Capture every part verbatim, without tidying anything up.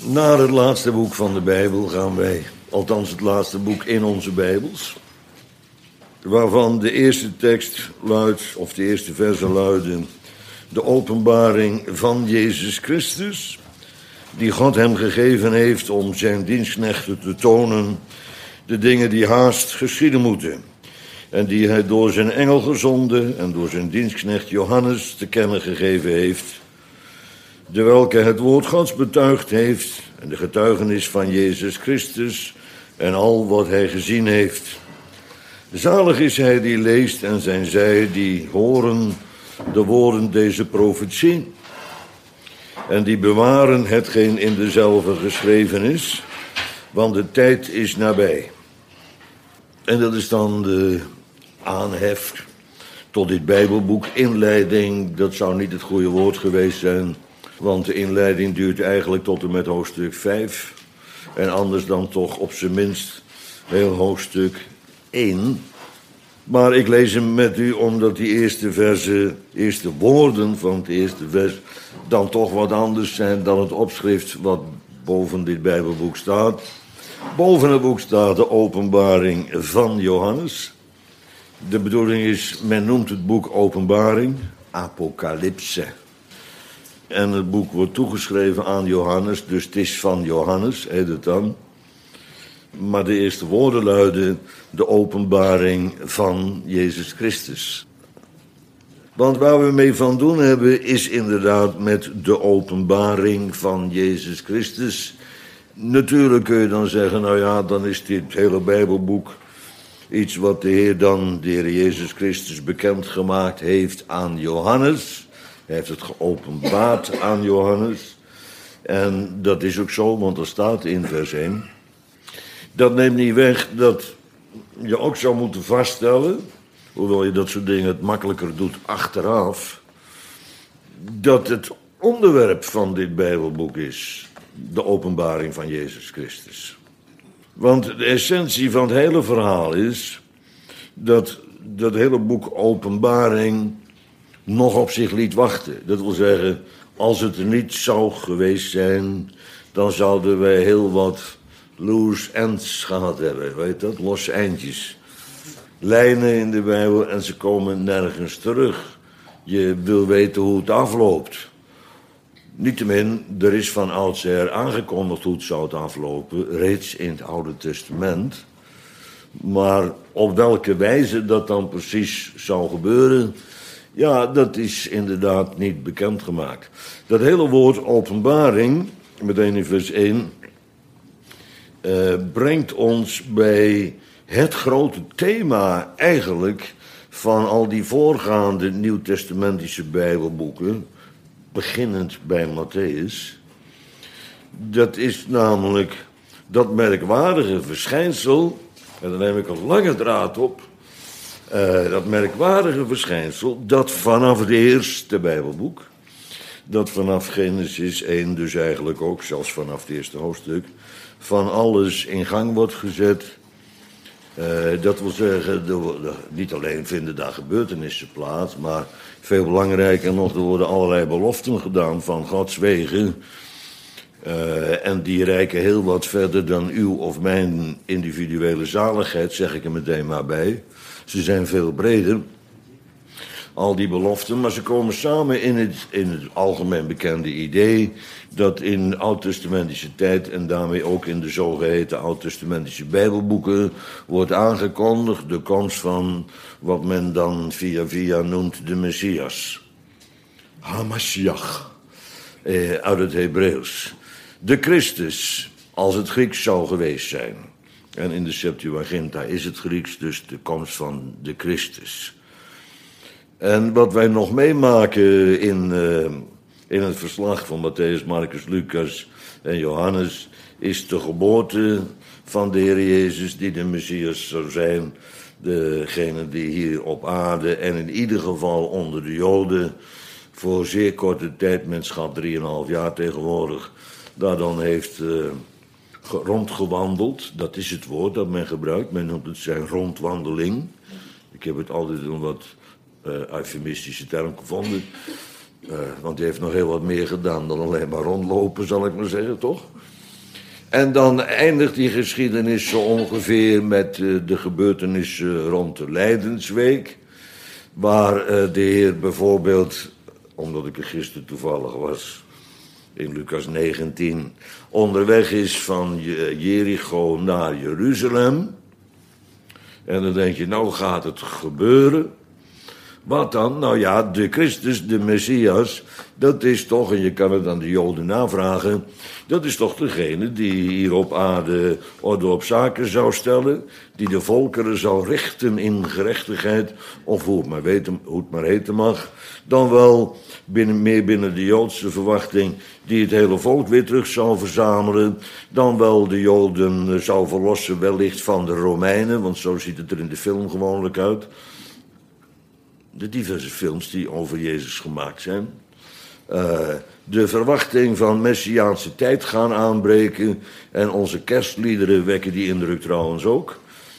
Naar het laatste boek van de Bijbel gaan wij, althans het laatste boek in onze Bijbels, waarvan de eerste tekst luidt, of de eerste versen luiden, de openbaring van Jezus Christus, die God hem gegeven heeft om zijn dienstknechten te tonen de dingen die haast geschieden moeten, en die hij door zijn engel gezonden en door zijn dienstknecht Johannes te kennen gegeven heeft, de welke het woord Gods betuigd heeft en de getuigenis van Jezus Christus en al wat hij gezien heeft. Zalig is hij die leest en zijn zij die horen de woorden deze profetie en die bewaren hetgeen in dezelve geschreven is, want de tijd is nabij. En dat is dan de aanhef tot dit Bijbelboek. Inleiding, dat zou niet het goede woord geweest zijn, want de inleiding duurt eigenlijk tot en met hoofdstuk vijf. En anders dan toch op zijn minst heel hoofdstuk één. Maar ik lees hem met u omdat die eerste versen, eerste woorden van het eerste vers dan toch wat anders zijn dan het opschrift wat boven dit Bijbelboek staat. Boven het boek staat de openbaring van Johannes. De bedoeling is, men noemt het boek Openbaring, Apocalypse. En het boek wordt toegeschreven aan Johannes, dus het is van Johannes, heet het dan. Maar de eerste woorden luiden de openbaring van Jezus Christus. Want waar we mee van doen hebben is inderdaad met de openbaring van Jezus Christus. Natuurlijk kun je dan zeggen, nou ja, dan is dit hele Bijbelboek iets wat de Heer dan, de Heer Jezus Christus, bekendgemaakt heeft aan Johannes. Hij heeft het geopenbaard aan Johannes. En dat is ook zo, want er staat in vers één. Dat neemt niet weg dat je ook zou moeten vaststellen, hoewel je dat soort dingen het makkelijker doet achteraf, dat het onderwerp van dit Bijbelboek is de openbaring van Jezus Christus. Want de essentie van het hele verhaal is dat dat hele boek Openbaring nog op zich liet wachten. Dat wil zeggen, als het er niet zou geweest zijn, dan zouden wij heel wat loose ends gehad hebben. Weet dat? Losse eindjes. Lijnen in de Bijbel en ze komen nergens terug. Je wil weten hoe het afloopt. Niettemin, er is van oudsher aangekondigd hoe het zou aflopen, reeds in het Oude Testament. Maar op welke wijze dat dan precies zou gebeuren, ja, dat is inderdaad niet bekendgemaakt. Dat hele woord openbaring, meteen in vers één, uh, brengt ons bij het grote thema eigenlijk van al die voorgaande nieuwtestamentische Bijbelboeken, beginnend bij Matthäus. Dat is namelijk dat merkwaardige verschijnsel, en daar neem ik een lange draad op, uh, dat merkwaardige verschijnsel dat vanaf het eerste Bijbelboek, dat vanaf Genesis één dus eigenlijk ook, zelfs vanaf het eerste hoofdstuk, van alles in gang wordt gezet. Uh, dat wil zeggen, de, de, niet alleen vinden daar gebeurtenissen plaats, maar veel belangrijker nog, er worden allerlei beloften gedaan van Gods wegen. Uh, en die reiken heel wat verder dan uw of mijn individuele zaligheid, zeg ik er meteen maar bij. Ze zijn veel breder, al die beloften, maar ze komen samen in het, in het algemeen bekende idee dat in oud-testamentische tijd en daarmee ook in de zogeheten oud-testamentische Bijbelboeken wordt aangekondigd de komst van wat men dan via via noemt de Messias. Hamashiach, eh, uit het Hebreeuws. De Christus, als het Grieks zou geweest zijn. En in de Septuaginta is het Grieks dus de komst van de Christus. En wat wij nog meemaken in, uh, in het verslag van Matthäus, Marcus, Lucas en Johannes is de geboorte van de Heer Jezus die de Messias zou zijn. Degene die hier op aarde en in ieder geval onder de Joden voor zeer korte tijd, men schat drieënhalf jaar tegenwoordig, daar dan heeft uh, rondgewandeld. Dat is het woord dat men gebruikt. Men noemt het zijn rondwandeling. Ik heb het altijd een wat uh, eufemistische term gevonden. Uh, want hij heeft nog heel wat meer gedaan dan alleen maar rondlopen, zal ik maar zeggen, toch? En dan eindigt die geschiedenis zo ongeveer met uh, de gebeurtenissen rond de Lijdensweek. Waar uh, de Heer bijvoorbeeld, omdat ik er gisteren toevallig was, in Lucas negentien, onderweg is van Jericho naar Jeruzalem. En dan denk je, nou gaat het gebeuren. Wat dan? Nou ja, de Christus, de Messias, dat is toch, en je kan het aan de Joden navragen, dat is toch degene die hier op aarde orde op zaken zou stellen, die de volkeren zou richten in gerechtigheid, of hoe het maar, weten, hoe het maar heten mag, dan wel binnen, meer binnen de Joodse verwachting, die het hele volk weer terug zou verzamelen, dan wel de Joden zou verlossen wellicht van de Romeinen, want zo ziet het er in de film gewoonlijk uit. De diverse films die over Jezus gemaakt zijn. Uh, de verwachting van messiaanse tijd gaan aanbreken. En onze kerstliederen wekken die indruk trouwens ook.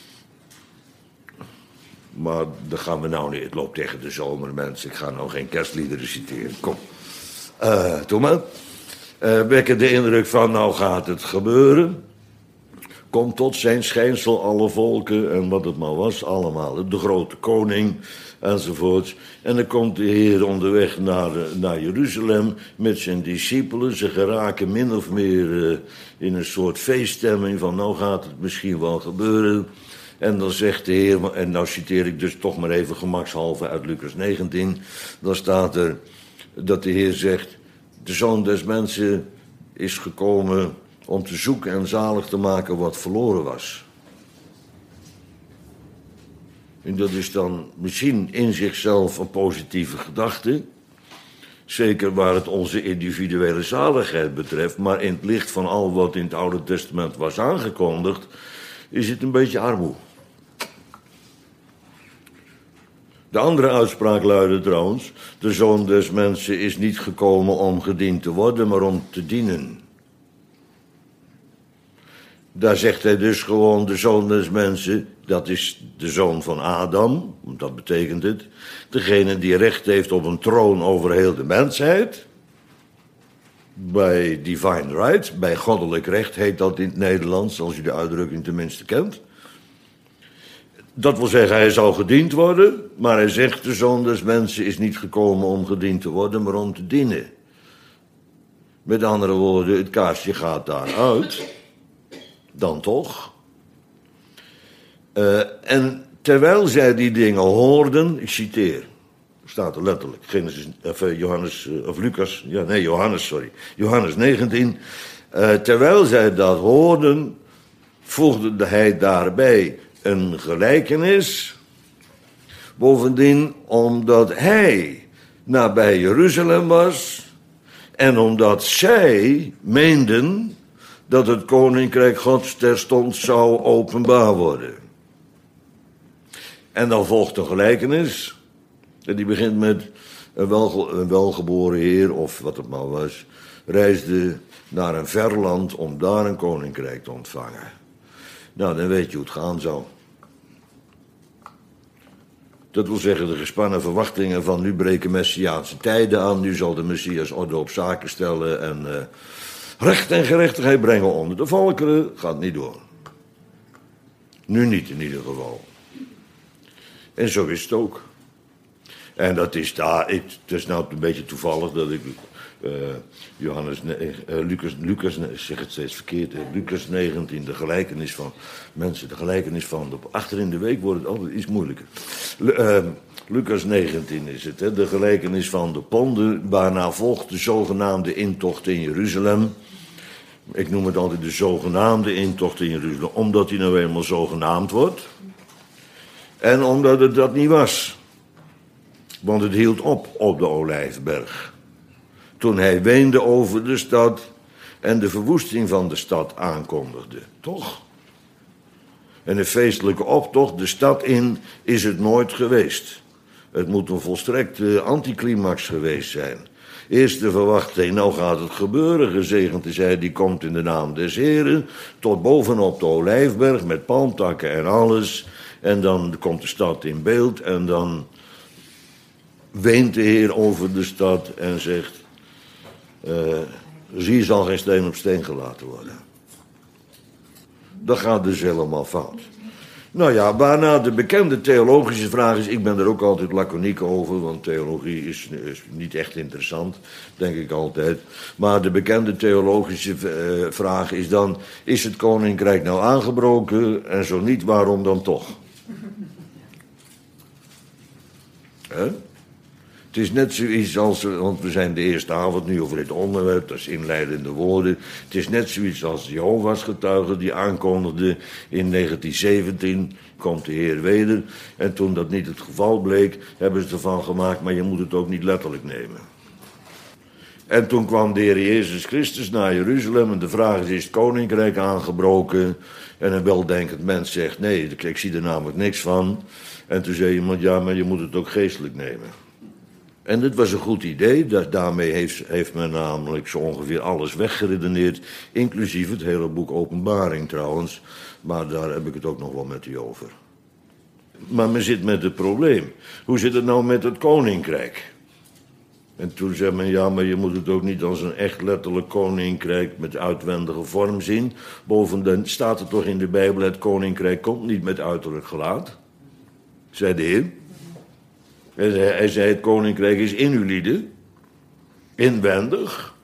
Maar dat gaan we nou niet. Het loopt tegen de zomer, mensen. Ik ga nou geen kerstliederen citeren. Kom. Uh, doe maar. Uh, wekken de indruk van nou gaat het gebeuren. Komt tot zijn schijnsel alle volken en wat het maar was allemaal. De grote koning enzovoorts. En dan komt de Heer onderweg naar, naar Jeruzalem met zijn discipelen. Ze geraken min of meer uh, in een soort feeststemming van nou gaat het misschien wel gebeuren. En dan zegt de Heer, en nou citeer ik dus toch maar even gemakshalve uit Lucas negentien. Dan staat er dat de Heer zegt, de Zoon des Mensen is gekomen om te zoeken en zalig te maken wat verloren was. En dat is dan misschien in zichzelf een positieve gedachte. Zeker waar het onze individuele zaligheid betreft. Maar in het licht van al wat in het Oude Testament was aangekondigd, is het een beetje armoe. De andere uitspraak luidde trouwens, de Zoon des Mensen is niet gekomen om gediend te worden, maar om te dienen. Daar zegt hij dus gewoon de Zoon des Mensen, dat is de zoon van Adam, dat betekent het. Degene die recht heeft op een troon over heel de mensheid. Bij divine right, bij goddelijk recht heet dat in het Nederlands, als u de uitdrukking tenminste kent. Dat wil zeggen, hij zou gediend worden, maar hij zegt de Zoon des Mensen is niet gekomen om gediend te worden, maar om te dienen. Met andere woorden, het kaarsje gaat daaruit. Dan toch. Uh, en terwijl zij die dingen hoorden, ik citeer, staat er letterlijk, Genesis, of uh, Johannes, uh, of Lucas, ja nee, Johannes, sorry, Johannes negentien. Uh, terwijl zij dat hoorden, voegde hij daarbij een gelijkenis. Bovendien, omdat hij nabij Jeruzalem was en omdat zij meenden dat het koninkrijk Gods terstond zou openbaar worden. En dan volgt een gelijkenis. En die begint met een, welge, een welgeboren heer, of wat het maar was, reisde naar een ver land om daar een koninkrijk te ontvangen. Nou, dan weet je hoe het gaan zou. Dat wil zeggen, de gespannen verwachtingen van nu breken messiaanse tijden aan, nu zal de Messias orde op zaken stellen en uh, recht en gerechtigheid brengen onder de volkeren, gaat niet door. Nu niet in ieder geval. En zo is het ook. En dat is daar, ik, het is nou een beetje toevallig dat ik uh, Johannes, uh, Lucas, Lucas, ik zeg het steeds verkeerd, uh, Lucas negentien, de gelijkenis van mensen, de gelijkenis van, de, achter in de week wordt het altijd iets moeilijker. Uh, Lucas negentien is het, hè, de gelijkenis van de ponden, waarna volgt de zogenaamde intocht in Jeruzalem. Ik noem het altijd de zogenaamde intocht in Jeruzalem, omdat die nou eenmaal zogenaamd wordt. En omdat het dat niet was. Want het hield op op de Olijfberg. Toen hij weende over de stad en de verwoesting van de stad aankondigde. Toch? En een feestelijke optocht de stad in is het nooit geweest. Het moet een volstrekte anticlimax geweest zijn. Eerst de verwachting, nou gaat het gebeuren, gezegend is hij, die komt in de naam des Heren, tot bovenop de Olijfberg met palmtakken en alles. En dan komt de stad in beeld en dan weent de Heer over de stad en zegt, uh, zie, zal geen steen op steen gelaten worden. Dat gaat dus helemaal fout. Nou ja, waarna de bekende theologische vraag is, ik ben er ook altijd laconiek over, want theologie is, is niet echt interessant, denk ik altijd. Maar de bekende theologische uh, vraag is dan, is het koninkrijk nou aangebroken? En zo niet, waarom dan toch? He? Het is net zoiets als, want we zijn de eerste avond nu over dit onderwerp, dat is inleidende woorden. Het is net zoiets als de Jehovah's getuigen die aankondigden in negentien zeventien, komt de Heer weder. En toen dat niet het geval bleek, hebben ze ervan gemaakt, maar je moet het ook niet letterlijk nemen. En toen kwam de Heer Jezus Christus naar Jeruzalem en de vraag is, is het koninkrijk aangebroken? En een weldenkend mens zegt, nee, ik zie er namelijk niks van. En toen zei iemand, ja, maar je moet het ook geestelijk nemen. En dit was een goed idee, dat, daarmee heeft, heeft men namelijk zo ongeveer alles weggeredeneerd, inclusief het hele boek Openbaring trouwens, maar daar heb ik het ook nog wel met u over. Maar men zit met het probleem, hoe zit het nou met het koninkrijk? En toen zei men, ja, maar je moet het ook niet als een echt letterlijk koninkrijk met uitwendige vorm zien. Bovendien staat er toch in de Bijbel, het koninkrijk komt niet met uiterlijk gelaat, zei de Heer. Hij zei, het koninkrijk is in uw lieden, inwendig.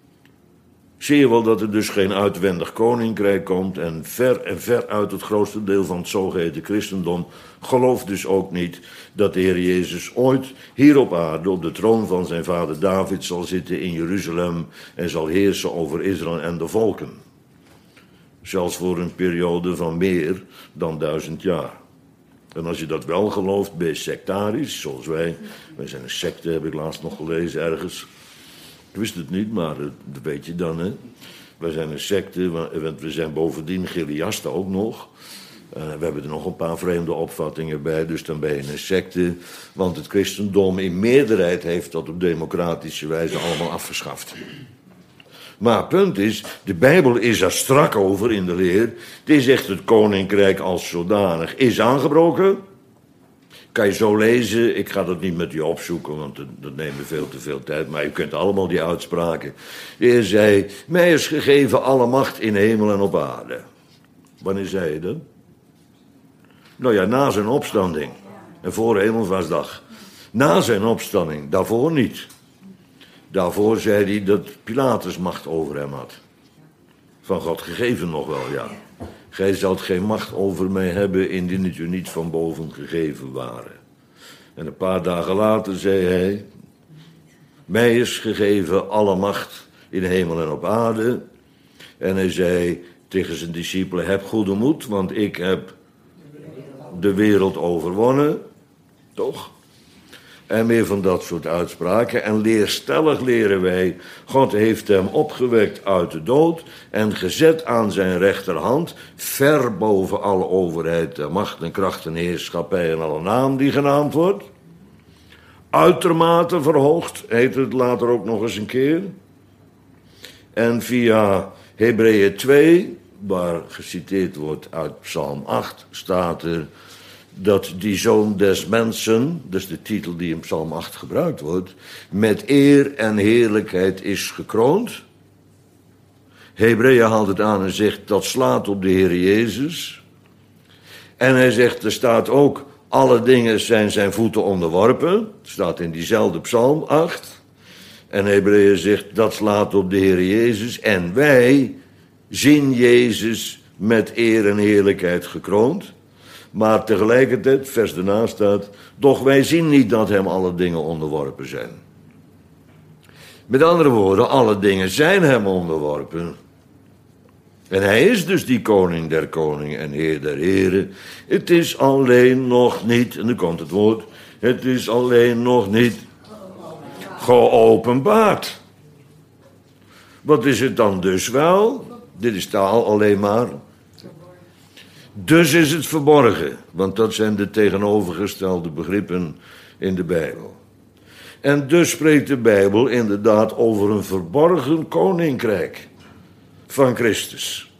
Zie je wel dat er dus geen uitwendig koninkrijk komt en ver en ver uit het grootste deel van het zogeheten christendom gelooft dus ook niet dat de Heer Jezus ooit hier op aarde op de troon van zijn vader David zal zitten in Jeruzalem en zal heersen over Israël en de volken. Zelfs voor een periode van meer dan duizend jaar. En als je dat wel gelooft, ben je sectarisch, zoals wij. Wij zijn een secte, heb ik laatst nog gelezen ergens. Ik wist het niet, maar dat weet je dan, hè. Wij zijn een secte, want we zijn bovendien Chiliasten ook nog. Uh, we hebben er nog een paar vreemde opvattingen bij, dus dan ben je een secte. Want het christendom in meerderheid heeft dat op democratische wijze allemaal afgeschaft. Maar het punt is, de Bijbel is er strak over in de leer. Die zegt het koninkrijk als zodanig is aangebroken. Kan je zo lezen, ik ga dat niet met u opzoeken, want dat, dat neemt me veel te veel tijd. Maar je kunt allemaal die uitspraken. De Heer zei, mij is gegeven alle macht in hemel en op aarde. Wanneer zei je dat? Nou ja, na zijn opstanding. En voor Hemelvaartsdag. Na zijn opstanding, daarvoor niet. Daarvoor zei hij dat Pilatus macht over hem had. Van God gegeven nog wel, ja. Gij zult geen macht over mij hebben indien het u niet van boven gegeven waren. En een paar dagen later zei hij, mij is gegeven alle macht in hemel en op aarde. En hij zei tegen zijn discipelen, heb goede moed, want ik heb de wereld overwonnen. Toch? En meer van dat soort uitspraken. En leerstellig leren wij, God heeft hem opgewekt uit de dood en gezet aan zijn rechterhand, ver boven alle overheid, de macht en kracht en heerschappij en alle naam die genaamd wordt. Uitermate verhoogd, heet het later ook nog eens een keer. En via Hebreeën twee, waar geciteerd wordt uit Psalm acht, staat er dat die zoon des mensen, dus de titel die in Psalm acht gebruikt wordt, met eer en heerlijkheid is gekroond. Hebreeën haalt het aan en zegt, dat slaat op de Heer Jezus. En hij zegt, er staat ook, alle dingen zijn zijn voeten onderworpen. Dat staat in diezelfde Psalm acht. En Hebreeën zegt, dat slaat op de Heer Jezus. En wij zien Jezus met eer en heerlijkheid gekroond. Maar tegelijkertijd, vers daarna staat, doch wij zien niet dat hem alle dingen onderworpen zijn. Met andere woorden, alle dingen zijn hem onderworpen. En hij is dus die koning der koningen en heer der heren. Het is alleen nog niet, en nu komt het woord, het is alleen nog niet geopenbaard. Wat is het dan dus wel? Dit is taal alleen maar. Dus is het verborgen, want dat zijn de tegenovergestelde begrippen in de Bijbel. En dus spreekt de Bijbel inderdaad over een verborgen koninkrijk van Christus.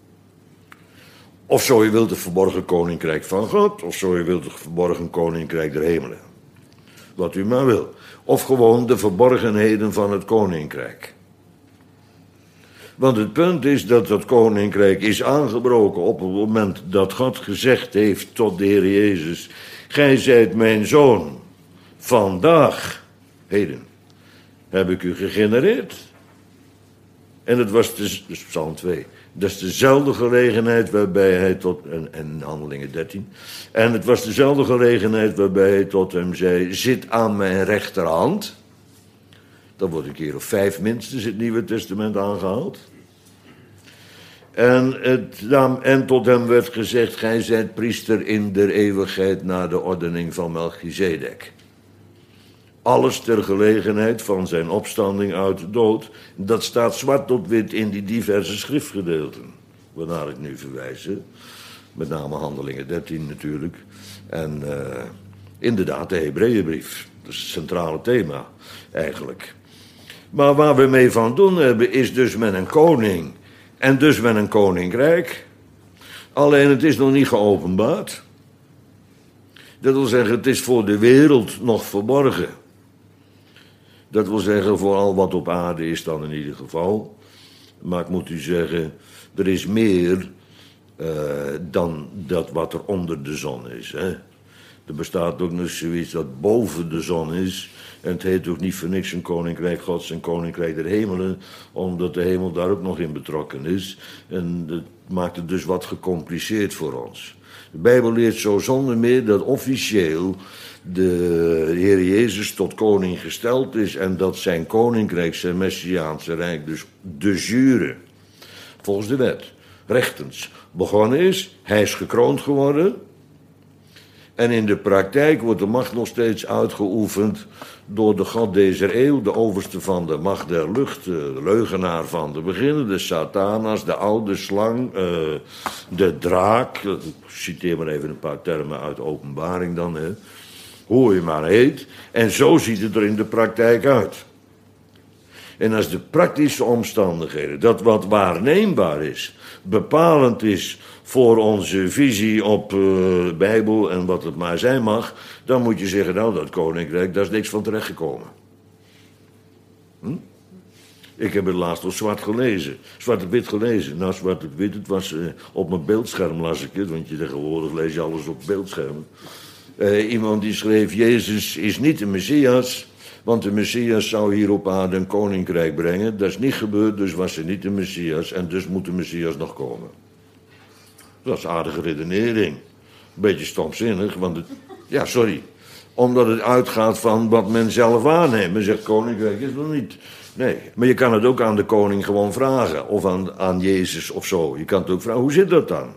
Of zo je wilt, het verborgen koninkrijk van God, of zo je wilt, het verborgen koninkrijk der hemelen. wat u maar wil. Of gewoon de verborgenheden van het koninkrijk. Want het punt is dat dat koninkrijk is aangebroken op het moment dat God gezegd heeft tot de Heer Jezus: gij zijt mijn zoon, vandaag, heden, heb ik u gegenereerd. En het was dus, dus Psalm twee, dat is dezelfde gelegenheid waarbij hij tot, en, en Handelingen dertien, en het was dezelfde gelegenheid waarbij hij tot hem zei: zit aan mijn rechterhand. Dat wordt een keer of vijf minstens het Nieuwe Testament aangehaald. En, het, en tot hem werd gezegd: gij zijt priester in der eeuwigheid naar de ordening van Melchizedek. Alles ter gelegenheid van zijn opstanding uit de dood. Dat staat zwart op wit in die diverse schriftgedeelten, waarnaar ik nu verwijs. Met name Handelingen dertien natuurlijk. En uh, inderdaad de Hebreeënbrief. Dat is het centrale thema eigenlijk. Maar waar we mee van doen hebben is dus met een koning. En dus met een koninkrijk. Alleen het is nog niet geopenbaard. Dat wil zeggen, het is voor de wereld nog verborgen. Dat wil zeggen, vooral wat op aarde is dan in ieder geval. Maar ik moet u zeggen, er is meer uh, dan dat wat er onder de zon is. Hè? Er bestaat ook nog zoiets dat boven de zon is. En het heet ook niet voor niks een koninkrijk Gods en koninkrijk der hemelen, omdat de hemel daar ook nog in betrokken is. En dat maakt het dus wat gecompliceerd voor ons. De Bijbel leert zo zonder meer dat officieel de Heer Jezus tot koning gesteld is en dat zijn koninkrijk, zijn messiaanse rijk, dus de jure, volgens de wet, rechtens begonnen is. Hij is gekroond geworden. En in de praktijk wordt de macht nog steeds uitgeoefend door de god deze eeuw, de overste van de macht der lucht, de leugenaar van de beginnen, de Satanas, de oude slang, uh, de draak. Ik citeer maar even een paar termen uit Openbaring dan, hè. Hoe je maar heet. En zo ziet het er in de praktijk uit. En als de praktische omstandigheden, dat wat waarneembaar is, bepalend is voor onze visie op uh, de Bijbel en wat het maar zijn mag, dan moet je zeggen, nou, dat koninkrijk, daar is niks van terechtgekomen. Hm? Ik heb het laatst op zwart gelezen, zwart op wit gelezen. Nou, zwart op wit, het was uh, op mijn beeldscherm las ik het, want je tegenwoordig lees je alles op beeldschermen. Uh, iemand die schreef, Jezus is niet de Messias, want de Messias zou hier op aarde een koninkrijk brengen. Dat is niet gebeurd, dus was hij niet de Messias en dus moet de Messias nog komen. Dat is aardige redenering. Beetje stomzinnig, want het, ja, sorry. Omdat het uitgaat van wat men zelf aanneemt. Men zegt, koninkrijk is nog niet. Nee, maar je kan het ook aan de koning gewoon vragen. Of aan, aan Jezus of zo. Je kan het ook vragen, hoe zit dat dan?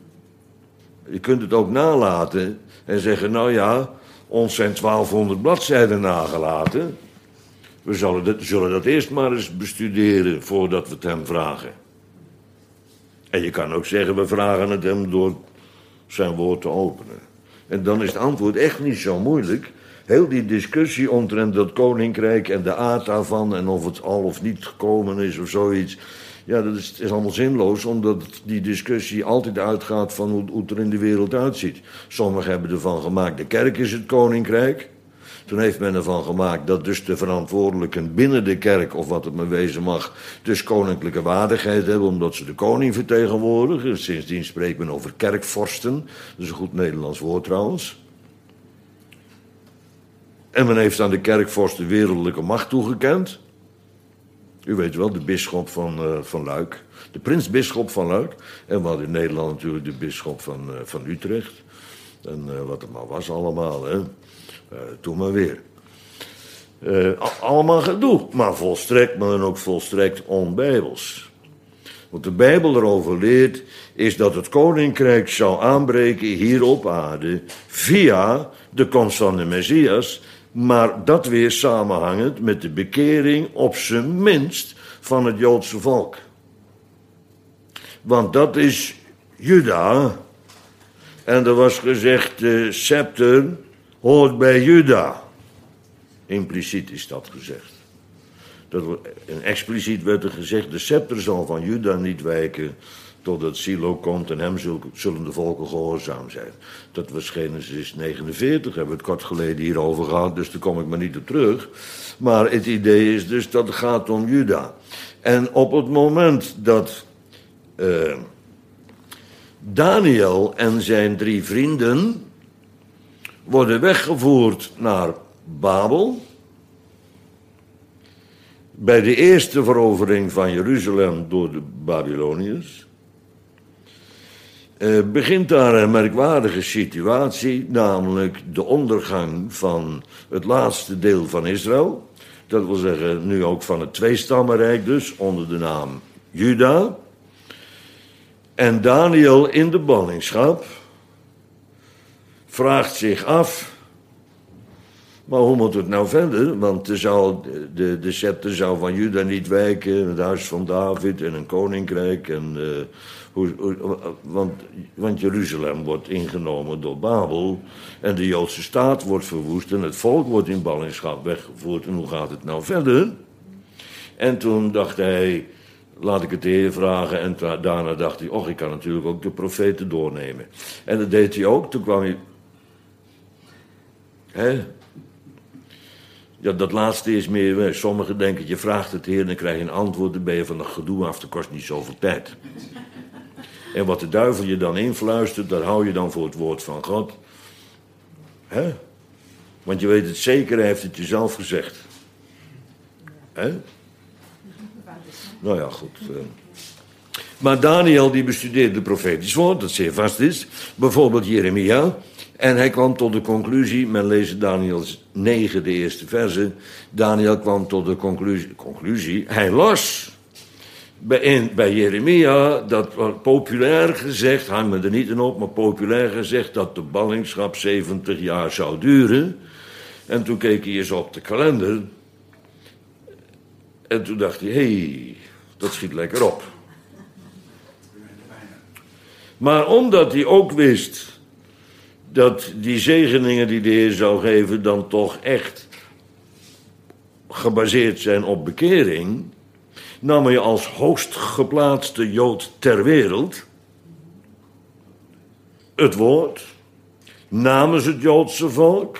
Je kunt het ook nalaten en zeggen, nou ja, ons zijn twaalfhonderd bladzijden nagelaten. We zullen dat, zullen dat eerst maar eens bestuderen voordat we het hem vragen. En je kan ook zeggen, we vragen het hem door zijn woord te openen. En dan is het antwoord echt niet zo moeilijk. Heel die discussie omtrent dat koninkrijk en de aard daarvan en of het al of niet gekomen is of zoiets. Ja, dat is, is allemaal zinloos, omdat die discussie altijd uitgaat van hoe, hoe het er in de wereld uitziet. Sommigen hebben ervan gemaakt, de kerk is het koninkrijk. Toen heeft men ervan gemaakt dat dus de verantwoordelijken binnen de kerk, of wat het maar wezen mag, dus koninklijke waardigheid hebben, omdat ze de koning vertegenwoordigen. Sindsdien spreekt men over kerkvorsten, dat is een goed Nederlands woord trouwens. En men heeft aan de kerkvorsten wereldlijke macht toegekend. U weet wel, de bisschop van, uh, van Luik, de prinsbisschop van Luik. En we hadden in Nederland natuurlijk de bisschop van, uh, van Utrecht. En uh, wat het maar was allemaal, hè. Uh, toen maar weer. Uh, allemaal gedoe, maar volstrekt, maar dan ook volstrekt onbijbels. Wat de Bijbel erover leert, is dat het koninkrijk zou aanbreken hier op aarde via de komst van de Messias, maar dat weer samenhangend met de bekering op zijn minst van het Joodse volk. Want dat is Juda. En er was gezegd, de scepter hoort bij Juda. Impliciet is dat gezegd. Dat, en expliciet werd er gezegd, de scepter zal van Juda niet wijken totdat Silo komt en hem zullen de volken gehoorzaam zijn. Dat was Genesis negenenveertig, hebben we het kort geleden hierover gehad, dus daar kom ik maar niet op terug. Maar het idee is dus dat het gaat om Juda. En op het moment dat uh, Daniel en zijn drie vrienden worden weggevoerd naar Babel, bij de eerste verovering van Jeruzalem door de Babyloniërs, uh, begint daar een merkwaardige situatie, namelijk de ondergang van het laatste deel van Israël. Dat wil zeggen, nu ook van het tweestammenrijk dus, onder de naam Juda. En Daniel in de ballingschap vraagt zich af, maar hoe moet het nou verder? Want er zou, de, de scepter zou van Juda niet wijken, het huis van David en een koninkrijk. En, uh, hoe, hoe, want, want Jeruzalem wordt ingenomen door Babel en de Joodse staat wordt verwoest en het volk wordt in ballingschap weggevoerd. En hoe gaat het nou verder? En toen dacht hij, laat ik het de Heer vragen. En daarna dacht hij, och, ik kan natuurlijk ook de profeten doornemen. En dat deed hij ook. Toen kwam hij, hè? Ja, dat laatste is meer, sommigen denken, je vraagt het Heer en dan krijg je een antwoord, dan ben je van dat gedoe af, dat kost niet zoveel tijd. En wat de duivel je dan influistert, daar hou je dan voor het woord van God. Hè? Want je weet het zeker, hij heeft het jezelf gezegd. Hè? Nou ja, goed. Maar Daniel die bestudeerde profetisch woord, dat zeer vast is. Bijvoorbeeld Jeremia. En hij kwam tot de conclusie, men leest Daniel negen, de eerste verse. Daniel kwam tot de conclusie, conclusie hij las bij, in, bij Jeremia, dat wordt populair gezegd, hang me er niet in op, maar populair gezegd dat de ballingschap zeventig jaar zou duren. En toen keek hij eens op de kalender. En toen dacht hij, hé, hey, dat schiet lekker op. Maar omdat hij ook wist dat die zegeningen die de Heer zou geven dan toch echt gebaseerd zijn op bekering, nam hij als hoogst geplaatste Jood ter wereld het woord namens het Joodse volk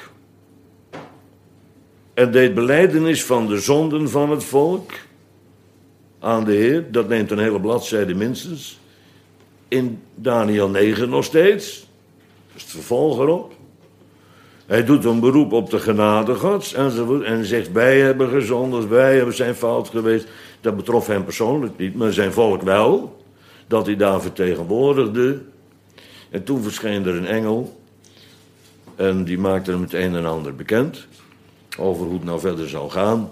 en deed belijdenis van de zonden van het volk aan de Heer. Dat neemt een hele bladzijde minstens. In Daniel negen nog steeds. Dat is het vervolg erop. Hij doet een beroep op de genade Gods enzovoort. En zegt, wij hebben gezondigd, wij hebben zijn fout geweest. Dat betrof hem persoonlijk niet, maar zijn volk wel. Dat hij daar vertegenwoordigde. En toen verscheen er een engel. En die maakte hem het een en ander bekend. Over hoe het nou verder zou gaan.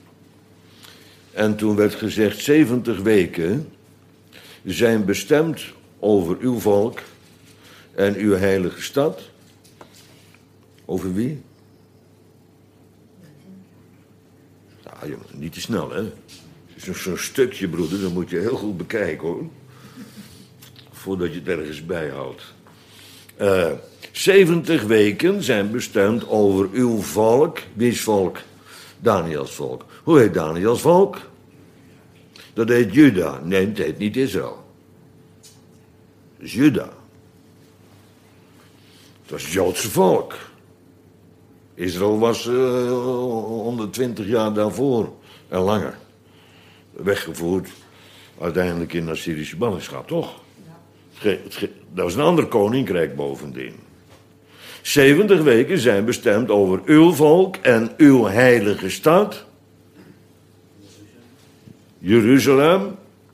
En toen werd gezegd, zeventig weken zijn bestemd over uw volk en uw heilige stad. Over wie? Ja, niet te snel, hè. Het is nog zo'n stukje, broeder, dat moet je heel goed bekijken, hoor. Voordat je het ergens bijhoudt. Uh, zeventig weken zijn bestemd over uw volk. Wie's volk? Daniels volk. Hoe heet Daniels volk? Dat heet Juda. Nee, het heet niet Israël. Het is Juda. Het was het Joodse volk. Israël was uh, honderdtwintig jaar daarvoor en langer weggevoerd. Uiteindelijk in de Assyrische ballingschap, toch? Ja. Het ge- dat was een ander koninkrijk bovendien. zeventig weken zijn bestemd over uw volk en uw heilige stad. Jeruzalem.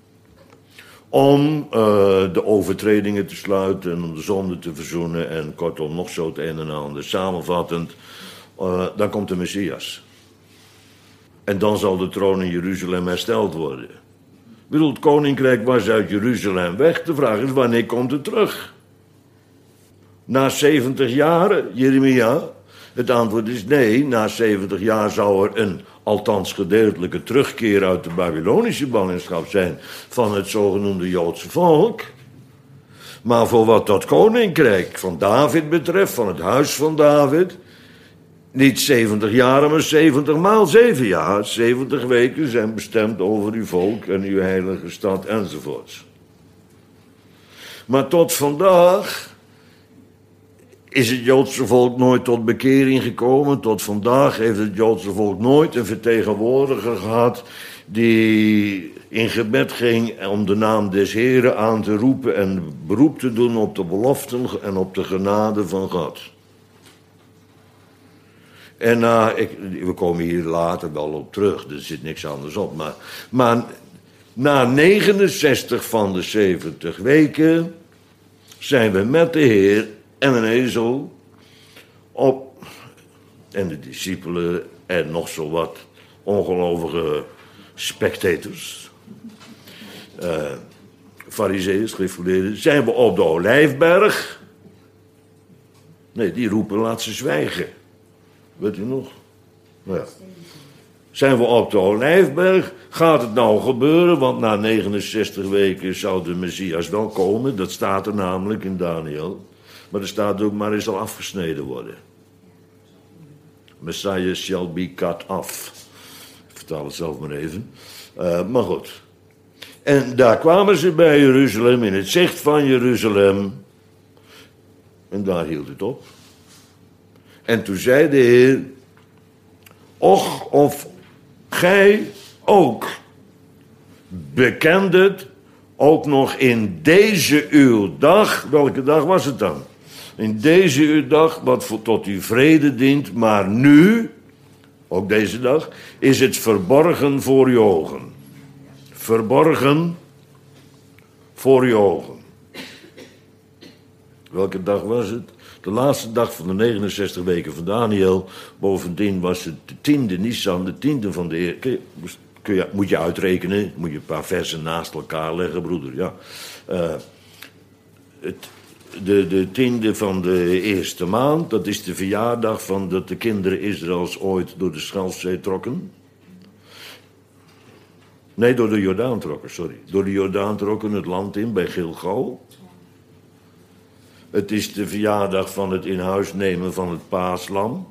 Om uh, de overtredingen te sluiten en om de zonde te verzoenen. En kortom, nog zo het een en ander. Samenvattend, uh, dan komt de Messias. En dan zal de troon in Jeruzalem hersteld worden. Ik bedoel, het koninkrijk was uit Jeruzalem weg. De vraag is, wanneer komt het terug? Na zeventig jaren, Jeremia? Het antwoord is nee. Na zeventig jaar zou er een, althans gedeeltelijke terugkeer uit de Babylonische ballingschap zijn van het zogenoemde Joodse volk. Maar voor wat dat koninkrijk van David betreft, van het huis van David, niet zeventig jaar, maar zeventig maal zeven jaar. zeventig weken zijn bestemd over uw volk en uw heilige stad enzovoorts. Maar tot vandaag is het Joodse volk nooit tot bekering gekomen. Tot vandaag heeft het Joodse volk nooit een vertegenwoordiger gehad die in gebed ging om de naam des Heren aan te roepen en beroep te doen op de beloften en op de genade van God. En na, ik, we komen hier later wel op terug, er zit niks anders op. Maar, maar na negenenzestig van de zeventig weken zijn we met de Heer en een ezel op, en de discipelen en nog zo wat ongelovige spectators, uh, farizeeën, schriftgeleerden, zijn we op de Olijfberg. Nee, die roepen laat ze zwijgen. Weet u nog? Nou ja. Zijn we op de Olijfberg? Gaat het nou gebeuren? Want na negenenzestig weken zou de Messias wel komen. Dat staat er namelijk in Daniel. Maar er staat ook, maar hij zal afgesneden worden. Messiah shall be cut off. Ik vertaal het zelf maar even. Uh, maar goed. En daar kwamen ze bij Jeruzalem, in het zicht van Jeruzalem. En daar hield het op. En toen zei de Heer: och, of gij ook bekendet ook nog in deze uw dag. Welke dag was het dan? In deze uw dag, wat voor, tot uw vrede dient, maar nu, ook deze dag, is het verborgen voor je ogen. Verborgen voor je ogen. Welke dag was het? De laatste dag van de negenenzestig weken van Daniel. Bovendien was het de tiende Nisan, de tiende van de Heer. Kun je, kun je, moet je uitrekenen, moet je een paar versen naast elkaar leggen, broeder. Ja. Uh, het, de, de tiende van de eerste maand, dat is de verjaardag van dat de kinderen Israëls ooit door de Schelfzee trokken. Nee, door de Jordaan trokken, sorry. Door de Jordaan trokken het land in bij Gilgal. Het is de verjaardag van het in huis nemen van het paaslam.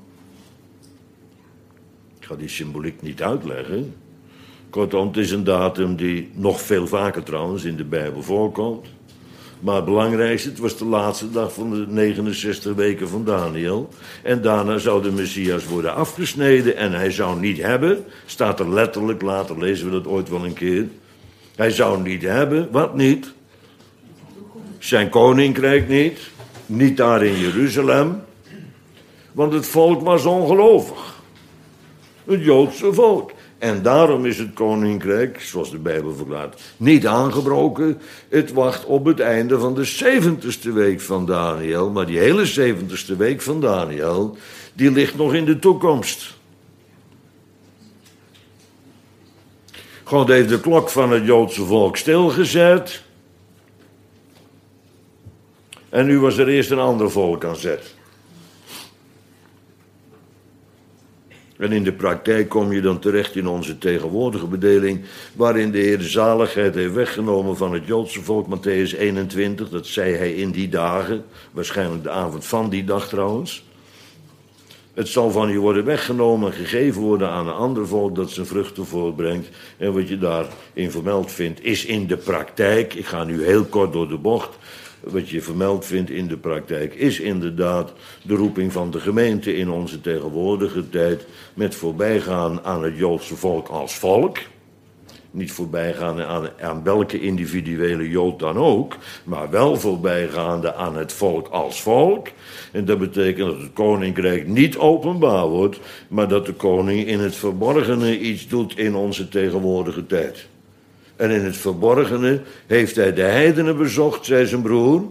Ik ga die symboliek niet uitleggen. Kortom, het is een datum die nog veel vaker trouwens in de Bijbel voorkomt. Maar het belangrijkste, het was de laatste dag van de negenenzestig weken van Daniel. En daarna zou de Messias worden afgesneden en hij zou niet hebben, staat er letterlijk, later lezen we dat ooit wel een keer. Hij zou niet hebben, wat niet? Zijn koninkrijk niet, niet daar in Jeruzalem. Want het volk was ongelovig. Het Joodse volk. En daarom is het koninkrijk, zoals de Bijbel verklaart, niet aangebroken. Het wacht op het einde van de zeventigste week van Daniel. Maar die hele zeventigste week van Daniel, die ligt nog in de toekomst. God heeft de klok van het Joodse volk stilgezet. En nu was er eerst een ander volk aan zet. En in de praktijk kom je dan terecht in onze tegenwoordige bedeling, waarin de Heer de zaligheid heeft weggenomen van het Joodse volk, Mattheüs eenentwintig, dat zei hij in die dagen, waarschijnlijk de avond van die dag trouwens. Het zal van je worden weggenomen en gegeven worden aan een ander volk dat zijn vruchten voortbrengt. En wat je daarin vermeld vindt, is in de praktijk, ik ga nu heel kort door de bocht, wat je vermeld vindt in de praktijk, is inderdaad de roeping van de gemeente in onze tegenwoordige tijd, met voorbijgaan aan het Joodse volk als volk. Niet voorbijgaande aan, aan welke individuele Jood dan ook, maar wel voorbijgaande aan het volk als volk. En dat betekent dat het koninkrijk niet openbaar wordt, maar dat de koning in het verborgene iets doet in onze tegenwoordige tijd. En in het verborgene heeft hij de heidenen bezocht, zei zijn broer.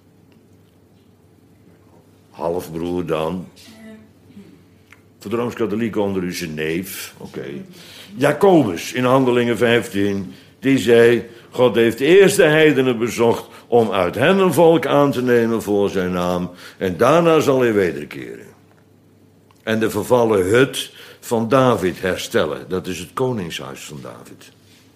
Halfbroer dan. Voor de Rooms-Katholieken onder u zijn neef. Oké. Okay. Jacobus in Handelingen vijftien. Die zei, God heeft de eerste heidenen bezocht om uit hen een volk aan te nemen voor zijn naam. En daarna zal hij wederkeren. En de vervallen hut van David herstellen. Dat is het koningshuis van David.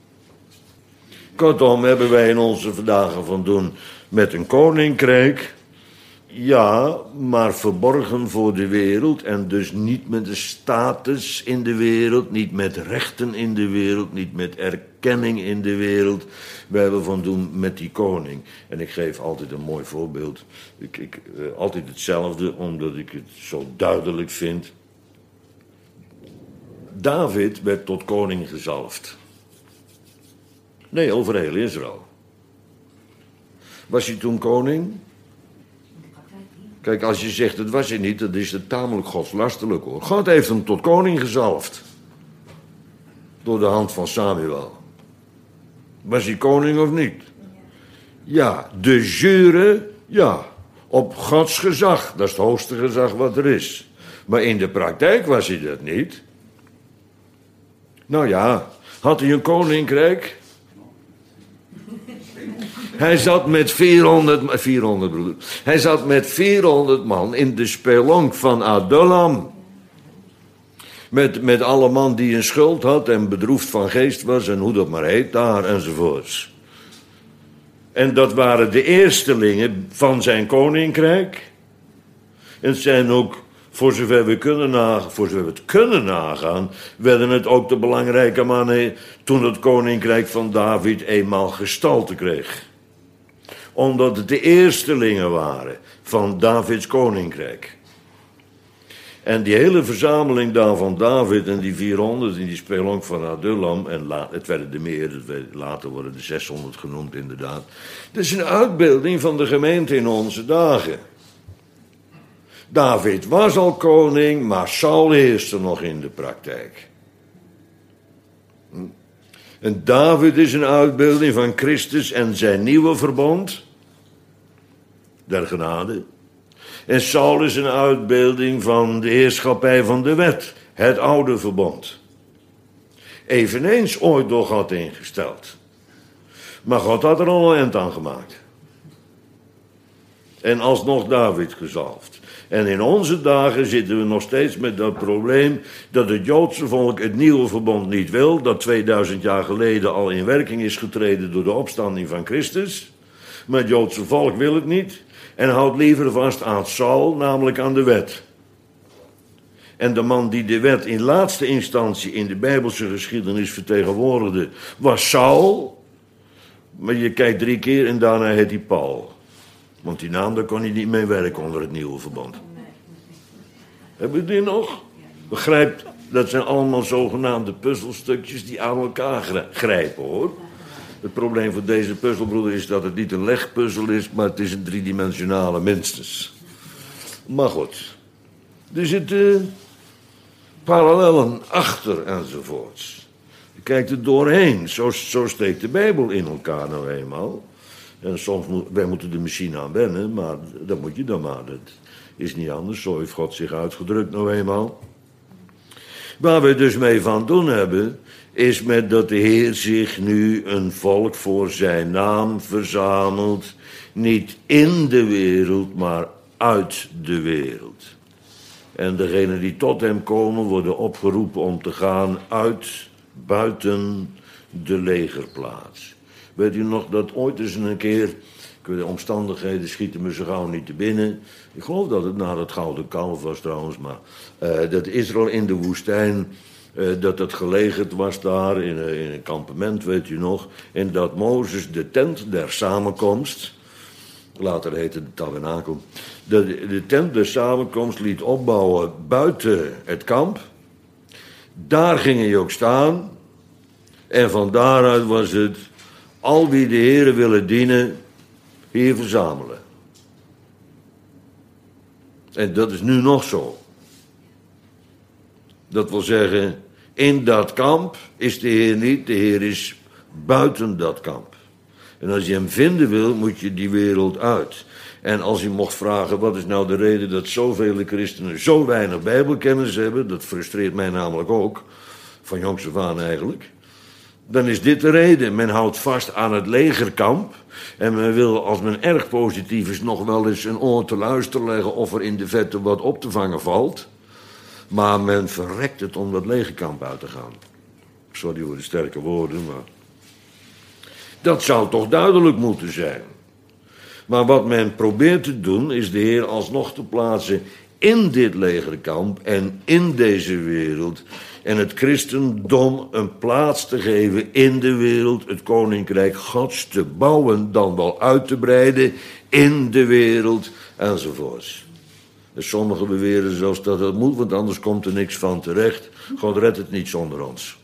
Kortom hebben wij in onze dagen van doen met een koninkrijk. Ja, maar verborgen voor de wereld. En dus niet met de status in de wereld. Niet met rechten in de wereld. Niet met erkenning in de wereld wij we van doen met die koning. En ik geef altijd een mooi voorbeeld. Ik, ik, uh, altijd hetzelfde, omdat ik het zo duidelijk vind. David werd tot koning gezalfd. Nee, over heel Israël. Was hij toen koning? Kijk, als je zegt het was hij niet, dan is het tamelijk godslastelijk hoor. God heeft hem tot koning gezalfd. Door de hand van Samuel. Was hij koning of niet? Ja, de jure, ja. Op Gods gezag, dat is het hoogste gezag wat er is. Maar in de praktijk was hij dat niet. Nou ja, had hij een koninkrijk? Hij zat met vierhonderd, vierhonderd broeder. Hij zat met vierhonderd man in de spelonk van Adullam. Met, met alle man die een schuld had en bedroefd van geest was en hoe dat maar heet daar enzovoorts. En dat waren de eerstelingen van zijn koninkrijk. En het zijn ook, voor zover we, kunnen nagaan, voor zover we het kunnen nagaan, werden het ook de belangrijke mannen toen het koninkrijk van David eenmaal gestalte kreeg. Omdat het de eerstelingen waren van Davids koninkrijk. En die hele verzameling daar van David en die vierhonderd in die spelonk van Adullam, en la, het werden er meer, het werd, later worden de zeshonderd genoemd inderdaad. Dat is een uitbeelding van de gemeente in onze dagen. David was al koning, maar Saul heerste nog in de praktijk. En David is een uitbeelding van Christus en zijn nieuwe verbond, der genade. En Saul is een uitbeelding van de heerschappij van de wet, het oude verbond. Eveneens ooit door God ingesteld. Maar God had er al een eind aan gemaakt. En alsnog David gezalfd. En in onze dagen zitten we nog steeds met dat probleem dat het Joodse volk het nieuwe verbond niet wil, dat tweeduizend jaar geleden al in werking is getreden door de opstanding van Christus. Maar het Joodse volk wil het niet en houdt liever vast aan Saul, namelijk aan de wet. En de man die de wet in laatste instantie in de Bijbelse geschiedenis vertegenwoordigde, was Saul. Maar je kijkt drie keer en daarna heet hij Paul. Want die naam, daar kon hij niet mee werken onder het nieuwe verbond. Hebben we die nog? Begrijpt, dat zijn allemaal zogenaamde puzzelstukjes die aan elkaar grijpen, hoor. Het probleem van deze puzzelbroeder is dat het niet een legpuzzel is, maar het is een driedimensionale minstens. Maar goed. Er zitten parallellen achter enzovoorts. Je kijkt er doorheen. Zo, zo steekt de Bijbel in elkaar nou eenmaal. En soms moet, wij moeten de machine aan wennen, maar dat moet je dan maar. Dat is niet anders, zo heeft God zich uitgedrukt nou eenmaal. Waar we dus mee van doen hebben, is met dat de Heer zich nu een volk voor zijn naam verzamelt. Niet in de wereld, maar uit de wereld. En degenen die tot hem komen, worden opgeroepen om te gaan uit, buiten de legerplaats. Weet u nog dat ooit eens een keer, ik weet, de omstandigheden schieten me zo gauw niet te binnen. Ik geloof dat het na het Gouden Kalf was trouwens, maar uh, dat Israël in de woestijn, uh, dat het gelegerd was daar in, uh, in een kampement, weet u nog. En dat Mozes de tent der samenkomst, later heette het tabernakel, de, de tent der samenkomst liet opbouwen buiten het kamp. Daar ging hij ook staan. En van daaruit was het, al wie de Heere willen dienen, hier verzamelen. En dat is nu nog zo. Dat wil zeggen, in dat kamp is de Heer niet, de Heer is buiten dat kamp. En als je hem vinden wil, moet je die wereld uit. En als je mocht vragen, wat is nou de reden dat zoveel christenen zo weinig bijbelkennis hebben, dat frustreert mij namelijk ook, van jongs af aan eigenlijk. Dan is dit de reden. Men houdt vast aan het legerkamp. En men wil, als men erg positief is, nog wel eens een oor te luisteren leggen of er in de vette wat op te vangen valt. Maar men verrekt het om dat legerkamp uit te gaan. Sorry voor de sterke woorden, maar dat zou toch duidelijk moeten zijn. Maar wat men probeert te doen, is de Heer alsnog te plaatsen in dit legerkamp en in deze wereld, en het christendom een plaats te geven in de wereld, het koninkrijk Gods te bouwen, dan wel uit te breiden in de wereld, enzovoorts. En sommigen beweren zelfs dat het moet, want anders komt er niks van terecht. God redt het niet zonder ons.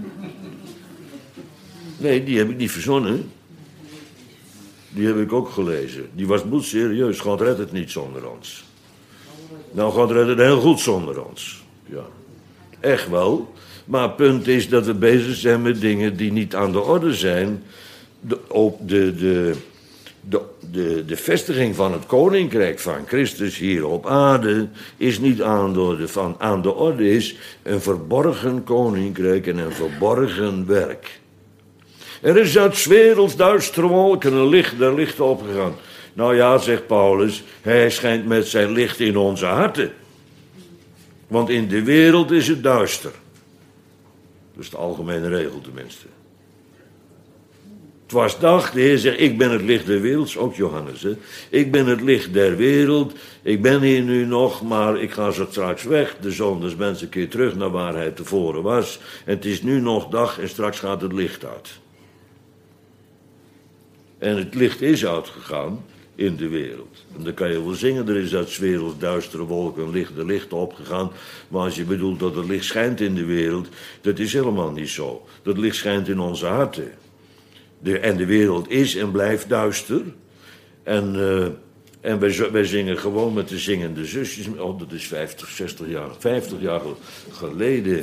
Nee, die heb ik niet verzonnen. Die heb ik ook gelezen. Die was bloedserieus. God redt het niet zonder ons. Nou, God redt het heel goed zonder ons. Ja, echt wel. Maar het punt is dat we bezig zijn met dingen die niet aan de orde zijn. De, op de, de, de, de, de vestiging van het koninkrijk van Christus hier op aarde is niet aan de orde. Van, aan de orde is een verborgen koninkrijk en een verborgen werk. Er is uit 's werelds duistere wolken een licht der lichten opgegaan. Nou ja, zegt Paulus, hij schijnt met zijn licht in onze harten. Want in de wereld is het duister. Dat is de algemene regel tenminste. Het was dag, de Heer zegt, ik ben het licht der wereld, ook Johannes. Hè? Ik ben het licht der wereld, ik ben hier nu nog, maar ik ga zo straks weg. De Zoon des Mensen keert terug naar waar hij tevoren was. En het is nu nog dag en straks gaat het licht uit. En het licht is uitgegaan in de wereld. En dan kan je wel zingen, er is uit 's werelds duistere wolken een licht de licht opgegaan. Maar als je bedoelt dat het licht schijnt in de wereld, dat is helemaal niet zo. Dat licht schijnt in onze harten. De, en de wereld is en blijft duister. En, uh, en wij, wij zingen gewoon met de zingende zusjes. Oh, dat is vijftig, zestig jaar, vijftig jaar geleden.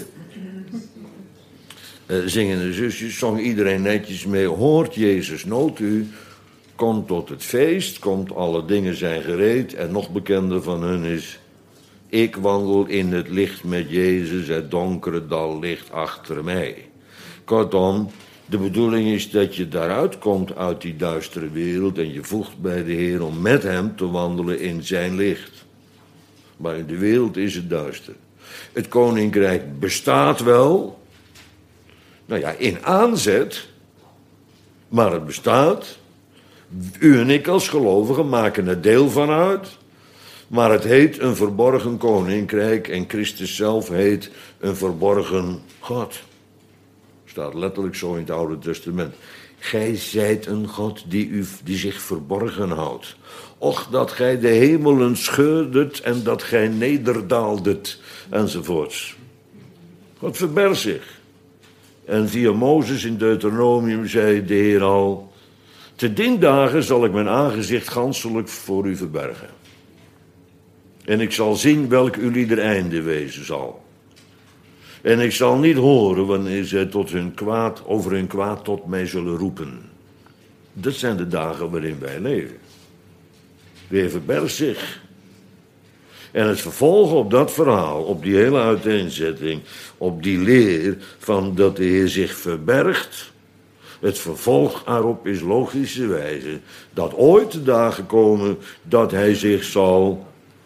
Uh, zingende zusjes, zong iedereen netjes mee. Hoort Jezus nood u, komt tot het feest, komt alle dingen zijn gereed. En nog bekender van hun is, ik wandel in het licht met Jezus, het donkere dal ligt achter mij. Kortom, de bedoeling is dat je daaruit komt uit die duistere wereld en je voegt bij de Heer om met hem te wandelen in zijn licht. Maar in de wereld is het duister. Het koninkrijk bestaat wel, nou ja, in aanzet, maar het bestaat. U en ik als gelovigen maken er deel van uit. Maar het heet een verborgen koninkrijk en Christus zelf heet een verborgen God. Staat letterlijk zo in het Oude Testament. Gij zijt een God die, u, die zich verborgen houdt. Och, dat gij de hemelen scheurdet en dat gij nederdaaldet, enzovoorts. God verbergt zich. En via Mozes in Deuteronomium zei de Heer al, te dien dagen zal ik mijn aangezicht ganselijk voor u verbergen. En ik zal zien welk uw ieder einde wezen zal. En ik zal niet horen wanneer zij tot hun kwaad, over hun kwaad tot mij zullen roepen. Dat zijn de dagen waarin wij leven. De Heer verbergt zich. En het vervolg op dat verhaal, op die hele uiteenzetting, op die leer van dat de Heer zich verbergt. Het vervolg daarop is logischerwijze dat ooit de dagen komen dat hij zich zal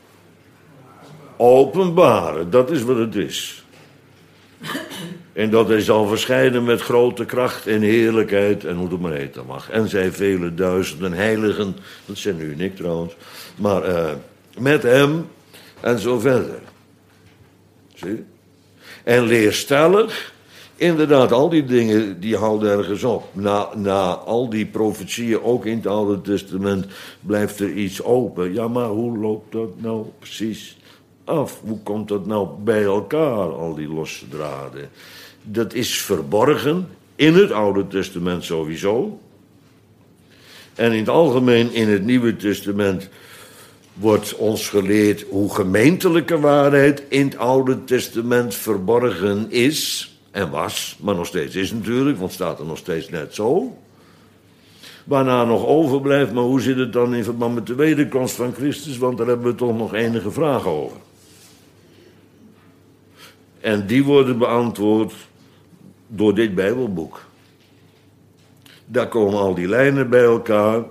openbaren. Dat is wat het is. En dat hij zal verschijnen met grote kracht en heerlijkheid en hoe het maar heten mag. En zij vele duizenden heiligen, dat zijn u en ik trouwens, maar uh, met hem en zo verder. Zie? En leerstellig, inderdaad, al die dingen die houden ergens op. Na, na al die profetieën, ook in het Oude Testament, blijft er iets open. Ja, maar hoe loopt dat nou precies af? Hoe komt dat nou bij elkaar, al die losse draden? Dat is verborgen, in het Oude Testament sowieso. En in het algemeen in het Nieuwe Testament wordt ons geleerd hoe gemeentelijke waarheid in het Oude Testament verborgen is en was, maar nog steeds is natuurlijk, want het staat er nog steeds net zo. Waarna nog overblijft, maar hoe zit het dan in verband met de wederkomst van Christus, want daar hebben we toch nog enige vragen over. En die worden beantwoord door dit Bijbelboek. Daar komen al die lijnen bij elkaar.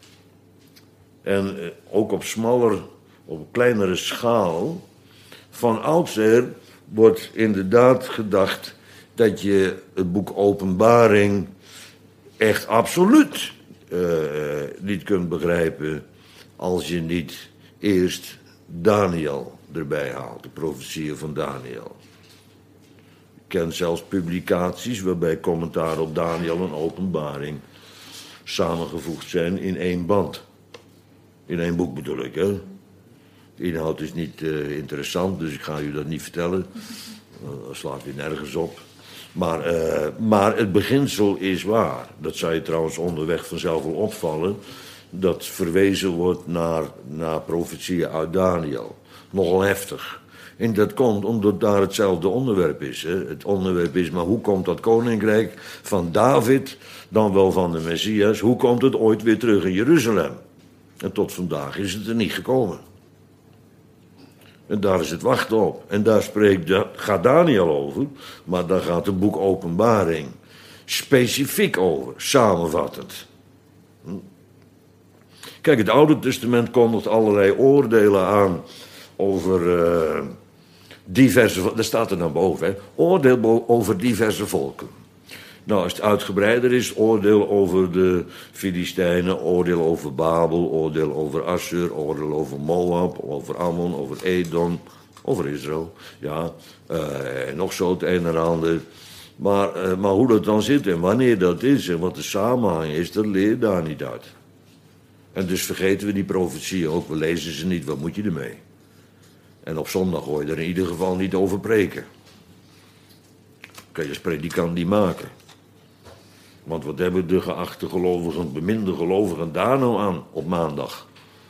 En ook op smaller, op kleinere schaal. Van oudsher wordt inderdaad gedacht dat je het boek Openbaring echt absoluut uh, niet kunt begrijpen als je niet eerst Daniel erbij haalt, de profetieën van Daniel. ken zelfs publicaties waarbij commentaar op Daniel en Openbaring samengevoegd zijn in één band. In één boek bedoel ik, hè. De inhoud is niet uh, interessant, dus ik ga u dat niet vertellen. Uh, dat slaat weer nergens op. Maar, uh, maar het beginsel is waar. Dat zou je trouwens onderweg vanzelf wel opvallen. Dat verwezen wordt naar, naar profetieën uit Daniel. Nogal heftig. En dat komt omdat daar hetzelfde onderwerp is. Hè. Het onderwerp is, maar hoe komt dat koninkrijk van David, dan wel van de Messias, hoe komt het ooit weer terug in Jeruzalem? En tot vandaag is het er niet gekomen. En daar is het wachten op. En daar spreekt, gaat Daniel over, maar daar gaat het boek Openbaring specifiek over, samenvattend. Hm. Kijk, het Oude Testament kondigt allerlei oordelen aan over uh, diverse... Dat staat er dan boven, hè. Oordeel over diverse volken. Nou, als het uitgebreider is, oordeel over de Filistijnen, oordeel over Babel, oordeel over Assur, oordeel over Moab, over Ammon, over Edom, over Israël. Ja, uh, en nog zo het een en ander. Maar, uh, maar hoe dat dan zit en wanneer dat is en wat de samenhang is, dat leer je daar niet uit. En dus vergeten we die profetieën ook, we lezen ze niet, wat moet je ermee? En op zondag hoor je er in ieder geval niet over preken. Kan je als predikant niet maken. Want wat hebben de geachte gelovigen, beminde gelovigen daar nou aan op maandag?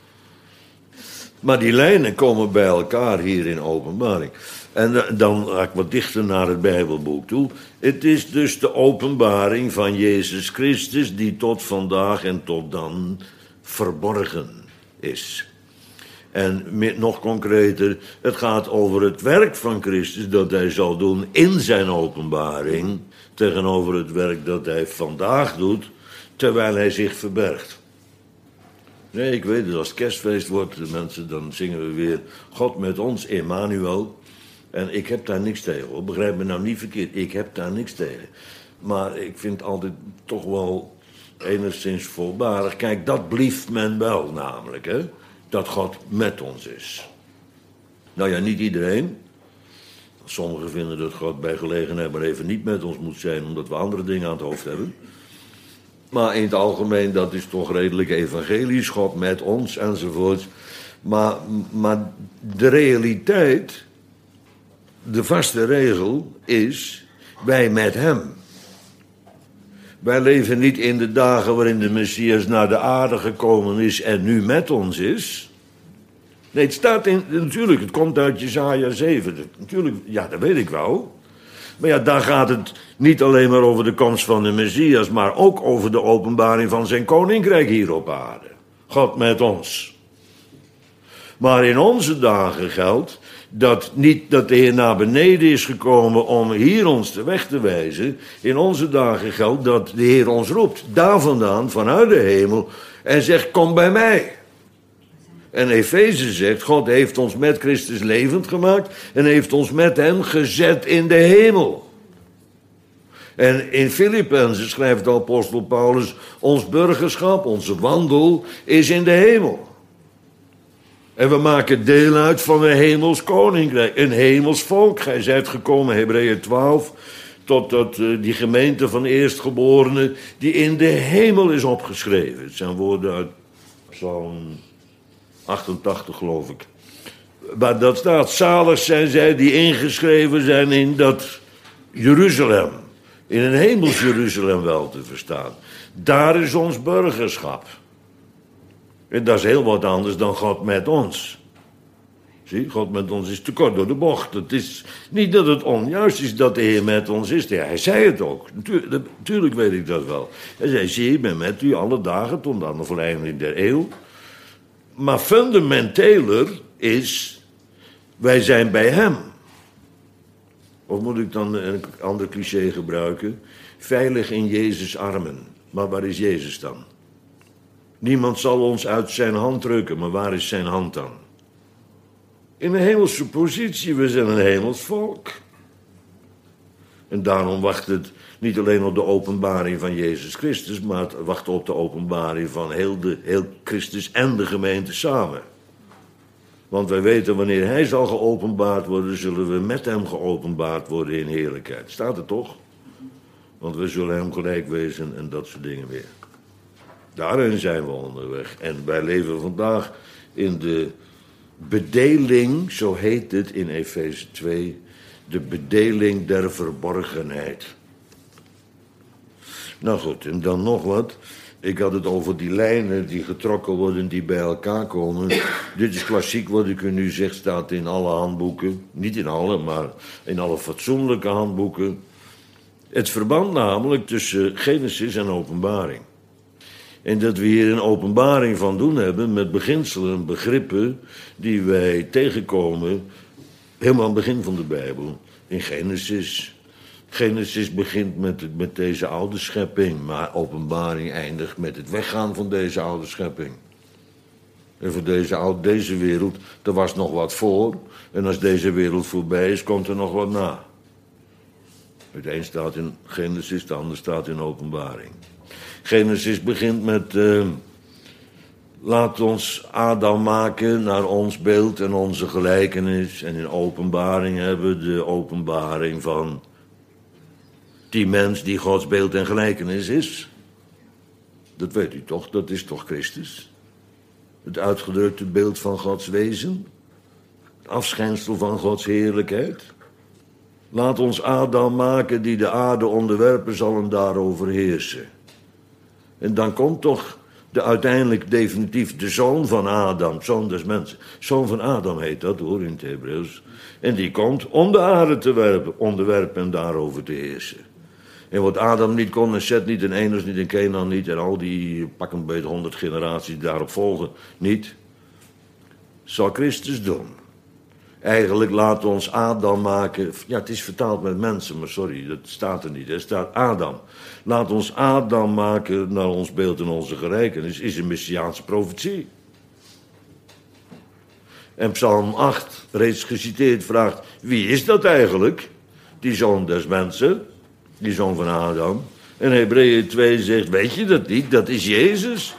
Maar die lijnen komen bij elkaar hier in Openbaring. En dan ga ik wat dichter naar het Bijbelboek toe. Het is dus de openbaring van Jezus Christus die tot vandaag en tot dan verborgen is. En nog concreter, het gaat over het werk van Christus dat hij zal doen in zijn openbaring, tegenover het werk dat hij vandaag doet, terwijl hij zich verbergt. Nee, ik weet het, als het kerstfeest wordt, de mensen, dan zingen we weer God met ons, Emmanuel. En ik heb daar niks tegen, hoor. Begrijp me nou niet verkeerd, ik heb daar niks tegen. Maar ik vind het altijd toch wel enigszins voorbarig. Kijk, dat blieft men wel namelijk, hè. Dat God met ons is. Nou ja, niet iedereen. Sommigen vinden dat God bij gelegenheid maar even niet met ons moet zijn, omdat we andere dingen aan het hoofd hebben. Maar in het algemeen, dat is toch redelijk evangelisch, God met ons enzovoort. Maar, maar de realiteit, de vaste regel is, wij met hem. Wij leven niet in de dagen waarin de Messias naar de aarde gekomen is en nu met ons is. Nee, het staat in, natuurlijk, het komt uit Jesaja zeven. Natuurlijk, ja, dat weet ik wel. Maar ja, daar gaat het niet alleen maar over de komst van de Messias, maar ook over de openbaring van zijn koninkrijk hier op aarde. God met ons. Maar in onze dagen geldt dat niet dat de Heer naar beneden is gekomen om hier ons de weg te wijzen. In onze dagen geldt dat de Heer ons roept, daar vandaan, vanuit de hemel, en zegt, kom bij mij. En Efeze zegt, God heeft ons met Christus levend gemaakt en heeft ons met hem gezet in de hemel. En in Filippenzen schrijft de apostel Paulus, ons burgerschap, onze wandel is in de hemel. En we maken deel uit van een hemels koninkrijk, een hemels volk. Gij zijt gekomen, Hebreeën twaalf, tot dat, uh, die gemeente van eerstgeborenen die in de hemel is opgeschreven. Het zijn woorden uit Psalm achtentachtig, geloof ik. Maar dat staat, zalig zijn zij die ingeschreven zijn in dat Jeruzalem. In een hemels Jeruzalem wel te verstaan. Daar is ons burgerschap. En dat is heel wat anders dan God met ons. Zie, God met ons is te kort door de bocht. Het is niet dat het onjuist is dat de Heer met ons is. Ja, hij zei het ook. Natuurlijk, natuurlijk weet ik dat wel. Hij zei, zie, ik ben met u alle dagen tot aan de verleiding der eeuw. Maar fundamenteler is, wij zijn bij hem. Of moet ik dan een ander cliché gebruiken? Veilig in Jezus' armen. Maar waar is Jezus dan? Niemand zal ons uit zijn hand drukken, maar waar is zijn hand dan? In een hemelse positie, we zijn een hemels volk. En daarom wacht het niet alleen op de openbaring van Jezus Christus, maar het wacht op de openbaring van heel, de, heel Christus en de gemeente samen. Want wij weten, wanneer hij zal geopenbaard worden, zullen we met hem geopenbaard worden in heerlijkheid. Staat er toch? Want we zullen hem gelijk wezen en dat soort dingen meer. Daarin zijn we onderweg. En wij leven vandaag in de bedeling, zo heet het in Efeze twee, de bedeling der verborgenheid. Nou goed, en dan nog wat. Ik had het over die lijnen die getrokken worden, die bij elkaar komen. Dit is klassiek wat ik u nu zeg, staat in alle handboeken. Niet in alle, maar in alle fatsoenlijke handboeken. Het verband namelijk tussen Genesis en Openbaring. En dat we hier een openbaring van doen hebben met beginselen, begrippen die wij tegenkomen helemaal aan het begin van de Bijbel. In Genesis. Genesis begint met, met deze oude schepping, maar Openbaring eindigt met het weggaan van deze oude schepping. En voor deze, oude, deze wereld, er was nog wat voor. En als deze wereld voorbij is, komt er nog wat na. Het een staat in Genesis, de ander staat in Openbaring. Genesis begint met, uh, laat ons Adam maken naar ons beeld en onze gelijkenis. En in Openbaring hebben we de openbaring van die mens die Gods beeld en gelijkenis is. Dat weet u toch, dat is toch Christus? Het uitgedrukte beeld van Gods wezen. Het afschijnsel van Gods heerlijkheid. Laat ons Adam maken die de aarde onderwerpen zal en daarover heersen. En dan komt toch de uiteindelijk definitief de zoon van Adam, zoon des mensen. Zoon van Adam heet dat hoor in het Hebreeuws. En die komt om de aarde te werpen, onderwerpen en daarover te heersen. En wat Adam niet kon en Seth niet en Enos niet en Kenan niet en al die pak een beetje honderd generaties die daarop volgen niet, zal Christus doen. Eigenlijk laat ons Adam maken, ja het is vertaald met mensen, maar sorry, dat staat er niet, er staat Adam. Laat ons Adam maken naar ons beeld en onze gelijkenis, is een messiaanse profetie. En Psalm acht, reeds geciteerd, vraagt, wie is dat eigenlijk? Die zoon des mensen, die zoon van Adam. En Hebreeën twee zegt, weet je dat niet? Dat is Jezus.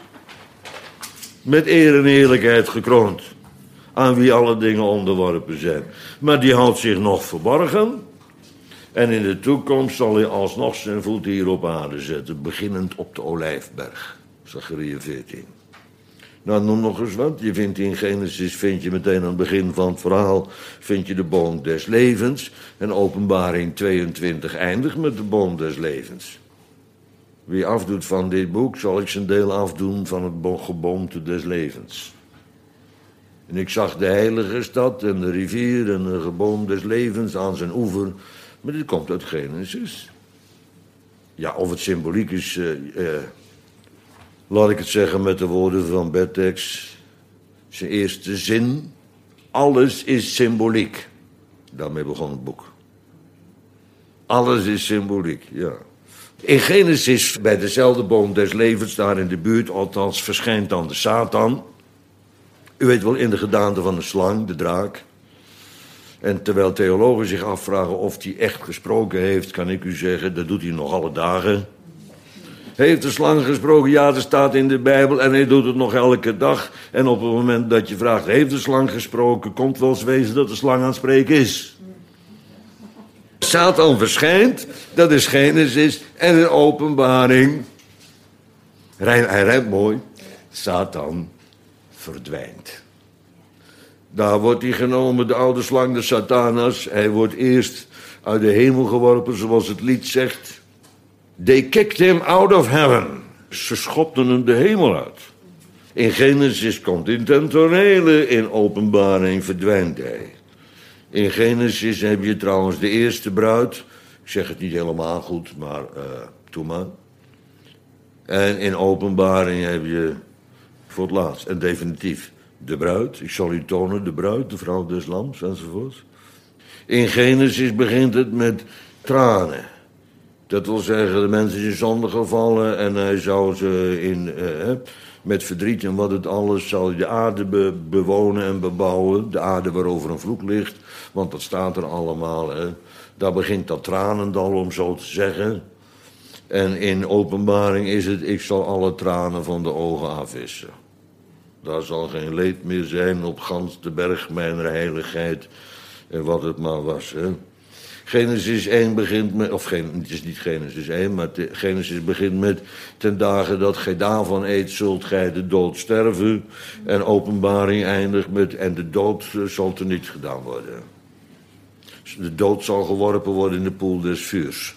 Met eer en eerlijkheid gekroond. Aan wie alle dingen onderworpen zijn. Maar die houdt zich nog verborgen. En in de toekomst zal hij alsnog zijn voet hier op aarde zetten. Beginnend op de Olijfberg. Zachariah veertien. Nou, noem nog eens wat. Je vindt in Genesis, vind je meteen aan het begin van het verhaal, vind je de boom des levens. En Openbaring tweeëntwintig eindigt met de boom des levens. Wie afdoet van dit boek, zal ik zijn deel afdoen van het geboomte des levens. En ik zag de heilige stad en de rivier en de geboom des levens aan zijn oever. Maar dit komt uit Genesis. Ja, of het symboliek is, uh, uh, laat ik het zeggen met de woorden van Bettex. Zijn eerste zin. Alles is symboliek. Daarmee begon het boek. Alles is symboliek, ja. In Genesis, bij dezelfde boom des levens, daar in de buurt, althans verschijnt dan de Satan. U weet wel, in de gedaante van de slang, de draak. En terwijl theologen zich afvragen of hij echt gesproken heeft, kan ik u zeggen, dat doet hij nog alle dagen. Heeft de slang gesproken? Ja, dat staat in de Bijbel en hij doet het nog elke dag. En op het moment dat je vraagt, heeft de slang gesproken, komt wel eens wezen dat de slang aan het spreken is. Satan verschijnt, dat is Genesis, en in Openbaring, hij rijmt mooi, Satan verdwijnt. Daar wordt hij genomen, de oude slang, de Satanas. Hij wordt eerst uit de hemel geworpen, zoals het lied zegt. They kicked him out of heaven. Ze schopten hem de hemel uit. In Genesis komt hij ten tonele, in Openbaring verdwijnt hij. In Genesis heb je trouwens de eerste bruid. Ik zeg het niet helemaal goed, maar uh, doe maar. En in Openbaring heb je voor het laatst en definitief de bruid. Ik zal u tonen de bruid, de vrouw des lams enzovoort. In Genesis begint het met tranen. Dat wil zeggen, de mensen zijn in zonde gevallen en hij zou ze in, uh, met verdriet en wat het alles, zal hij de aarde be- bewonen en bebouwen. De aarde waarover een vloek ligt, want dat staat er allemaal. Hè. Daar begint dat tranendal, om zo te zeggen. En in Openbaring is het, ik zal alle tranen van de ogen afwissen. Daar zal geen leed meer zijn op gans de berg mijner heiligheid. En wat het maar was, hè. Genesis één begint met, of geen, het is niet Genesis één, maar te, Genesis begint met: ten dagen dat gij daarvan eet, zult gij de dood sterven. En Openbaring eindigt met: en de dood uh, zal er niet gedaan worden. De dood zal geworpen worden in de poel des vuurs.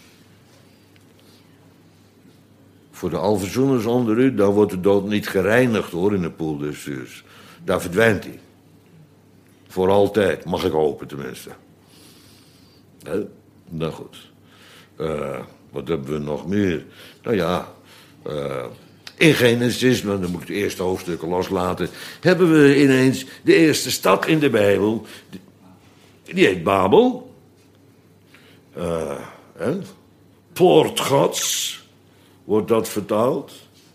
Voor de alverzoeners onder u, dan wordt de dood niet gereinigd hoor in de poel des vuurs. Daar verdwijnt hij. Voor altijd, mag ik hopen tenminste. He? Nou goed. Uh, wat hebben we nog meer? Nou ja, uh, in Genesis, maar dan moet ik de eerste hoofdstukken loslaten, hebben we ineens de eerste stad in de Bijbel. Die, die heet Babel. Uh, hè? Poort Gods, wordt dat vertaald?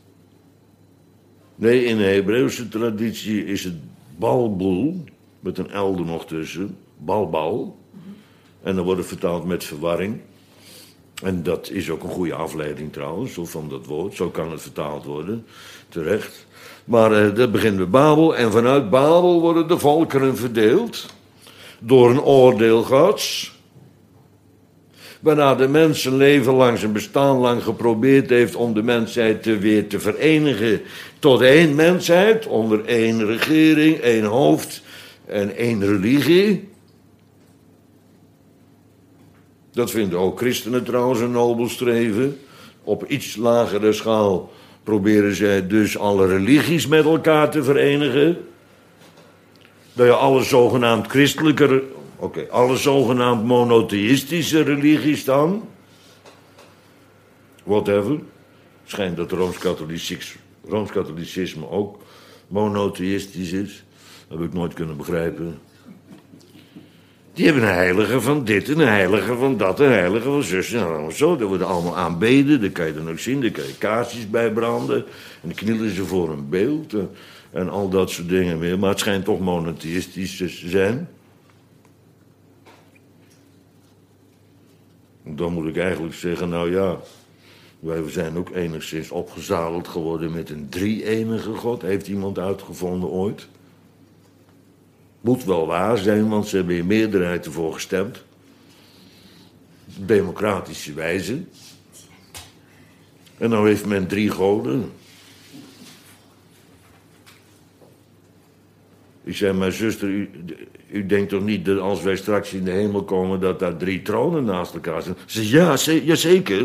Nee, in de Hebreeuwse traditie is het Balboel, met een L er nog tussen, Balbal. En dan wordt het vertaald met verwarring. En dat is ook een goede afleiding trouwens, van dat woord. Zo kan het vertaald worden, terecht. Maar uh, dat begint met Babel. En vanuit Babel worden de volkeren verdeeld. Door een oordeel Gods. Waarna de mens zijn leven lang, zijn bestaan lang geprobeerd heeft om de mensheid te weer te verenigen tot één mensheid. Onder één regering, één hoofd en één religie. Dat vinden ook christenen trouwens een nobel streven. Op iets lagere schaal proberen zij dus alle religies met elkaar te verenigen. Dat je alle zogenaamd christelijke, oké, okay, alle zogenaamd monotheïstische religies dan, whatever, schijnt dat Rooms-Katholicisme, Rooms-Katholicisme ook monotheïstisch is. Dat heb ik nooit kunnen begrijpen. Die hebben een heilige van dit en een heilige van dat, een heilige van zus en allemaal zo. Dat worden allemaal aanbeden, dat kan je dan ook zien. Daar kan je kaarsjes bij branden. En dan knielen ze voor een beeld en, en al dat soort dingen meer. Maar het schijnt toch monotheïstisch te zijn. Dan moet ik eigenlijk zeggen, nou ja, wij zijn ook enigszins opgezadeld geworden met een drie-enige God. Heeft iemand uitgevonden ooit? Moet wel waar zijn, want ze hebben in meerderheid ervoor gestemd. Democratische wijze. En nou heeft men drie goden. Ik zei, maar zuster, u, u denkt toch niet dat als wij straks in de hemel komen, dat daar drie tronen naast elkaar zijn? Ze zei, ja, ze, ja, zeker.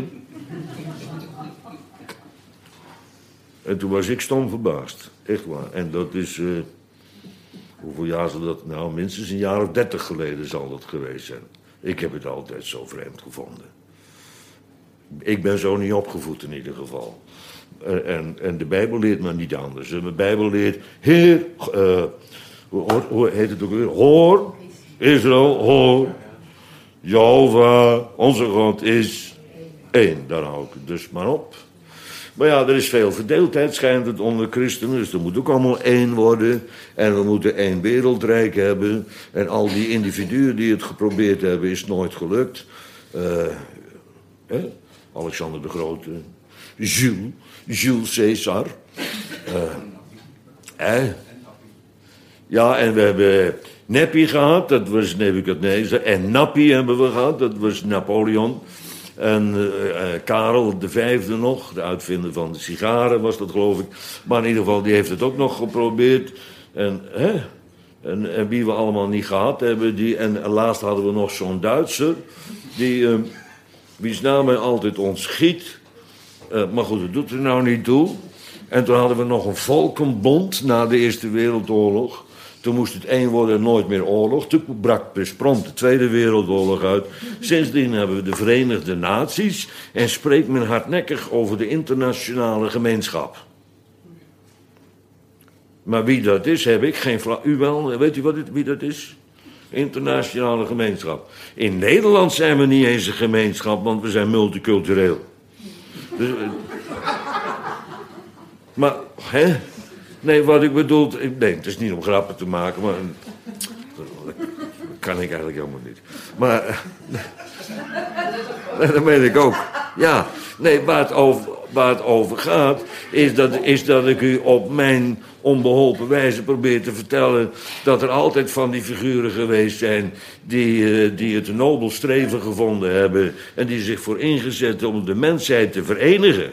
En toen was ik stom verbaasd. Echt waar. En dat is... Uh, Hoeveel jaar zal dat? Nou, minstens een jaar of dertig geleden zal dat geweest zijn. Ik heb het altijd zo vreemd gevonden. Ik ben zo niet opgevoed in ieder geval. En, en de Bijbel leert me niet anders. De Bijbel leert, Heer, uh, hoe, hoe heet het ook weer? Hoor, Israël, hoor. Jehovah, onze God is één. Daar hou ik het dus maar op. Maar ja, er is veel verdeeldheid, schijnt het onder christenen. Dus er moet ook allemaal één worden. En we moeten één wereldrijk hebben. En al die individuen die het geprobeerd hebben, is nooit gelukt. Uh, eh? Alexander de Grote. Jules. Jules Caesar. Uh, eh? Ja, en we hebben Nepi gehad. Dat was Nebukadnezar. En Nappi hebben we gehad. Dat was Napoleon. En uh, uh, Karel de Vijfde nog, de uitvinder van de sigaren was dat geloof ik. Maar in ieder geval, die heeft het ook nog geprobeerd. En, hè? En, en wie we allemaal niet gehad hebben. Die, en, en laatst hadden we nog zo'n Duitser. Die, uh, wie's naam mij altijd ontschiet. Uh, maar goed, dat doet er nou niet toe. En toen hadden we nog een volkenbond na de Eerste Wereldoorlog. Toen moest het één worden en nooit meer oorlog. Toen brak prompt de Tweede Wereldoorlog uit. Sindsdien hebben we de Verenigde Naties. En spreekt men hardnekkig over de internationale gemeenschap. Maar wie dat is, heb ik geen vla... U wel, weet u wat het, wie dat is? Internationale gemeenschap. In Nederland zijn we niet eens een gemeenschap, want we zijn multicultureel. Dus, maar, hè? Nee, wat ik bedoel... Nee, het is niet om grappen te maken, maar... Dat kan ik eigenlijk helemaal niet. Maar... Nee, dat meen ik ook. Ja, nee, waar het over... waar het over gaat, is dat, is dat ik u op mijn onbeholpen wijze probeer te vertellen dat er altijd van die figuren geweest zijn die, uh, die het nobel streven gevonden hebben en die zich voor ingezet om de mensheid te verenigen.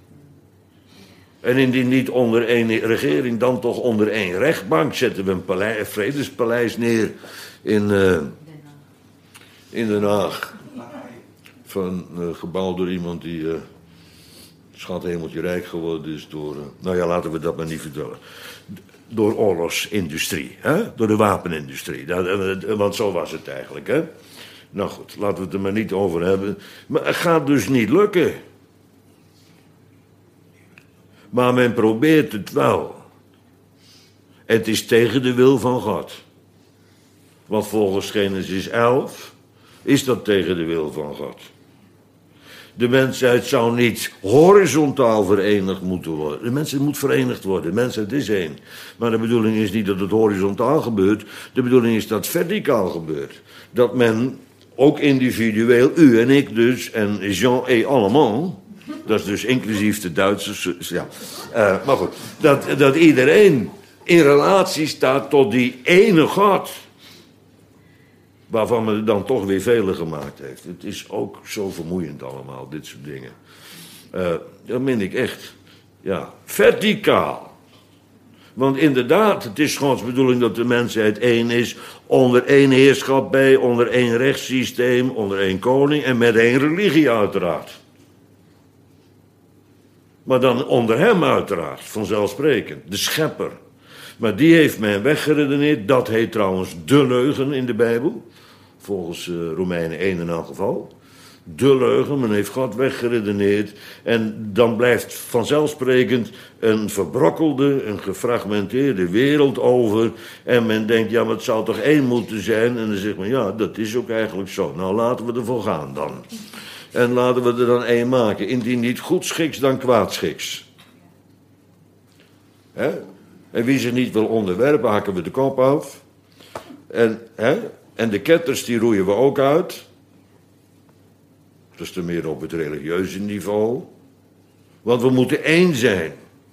En indien niet onder één regering, dan toch onder één rechtbank zetten we een paleis, een vredespaleis neer in, uh, in Den Haag. Van uh, gebouwd door iemand die uh, schat hemeltje rijk geworden is door... Uh, nou ja, laten we dat maar niet vertellen. Door oorlogsindustrie, hè? Door de wapenindustrie. Dat, uh, want zo was het eigenlijk, hè. Nou goed, laten we het er maar niet over hebben. Maar het gaat dus niet lukken. Maar men probeert het wel. Het is tegen de wil van God. Want volgens Genesis elf is dat tegen de wil van God. De mensheid zou niet horizontaal verenigd moeten worden. De mensheid moet verenigd worden. De mensheid is één. Maar de bedoeling is niet dat het horizontaal gebeurt. De bedoeling is dat het verticaal gebeurt. Dat men, ook individueel, u en ik dus, en Jean et allemand... Dat is dus inclusief de Duitsers. Ja. Uh, maar goed, dat, dat iedereen in relatie staat tot die ene God. Waarvan men dan toch weer vele gemaakt heeft. Het is ook zo vermoeiend allemaal, dit soort dingen. Uh, dat meen ik echt. Ja, verticaal. Want inderdaad, het is Gods bedoeling dat de mensheid één is. Onder één heerschappij, onder één rechtssysteem, onder één koning en met één religie uiteraard. Maar dan onder hem uiteraard, vanzelfsprekend, de schepper. Maar die heeft men weggeredeneerd. Dat heet trouwens de leugen in de Bijbel. Volgens uh, Romeinen één in elk geval. De leugen, men heeft God weggeredeneerd. En dan blijft vanzelfsprekend een verbrokkelde, een gefragmenteerde wereld over. En men denkt, ja, maar het zou toch één moeten zijn? En dan zegt men, ja, dat is ook eigenlijk zo. Nou, laten we ervoor gaan dan. En laten we er dan één maken. Indien niet goedschiks, dan kwaadschiks. Hè? En wie zich niet wil onderwerpen, hakken we de kop af. En, hè? En de ketters, die roeien we ook uit. Dat is dan meer op het religieuze niveau. Want we moeten één zijn.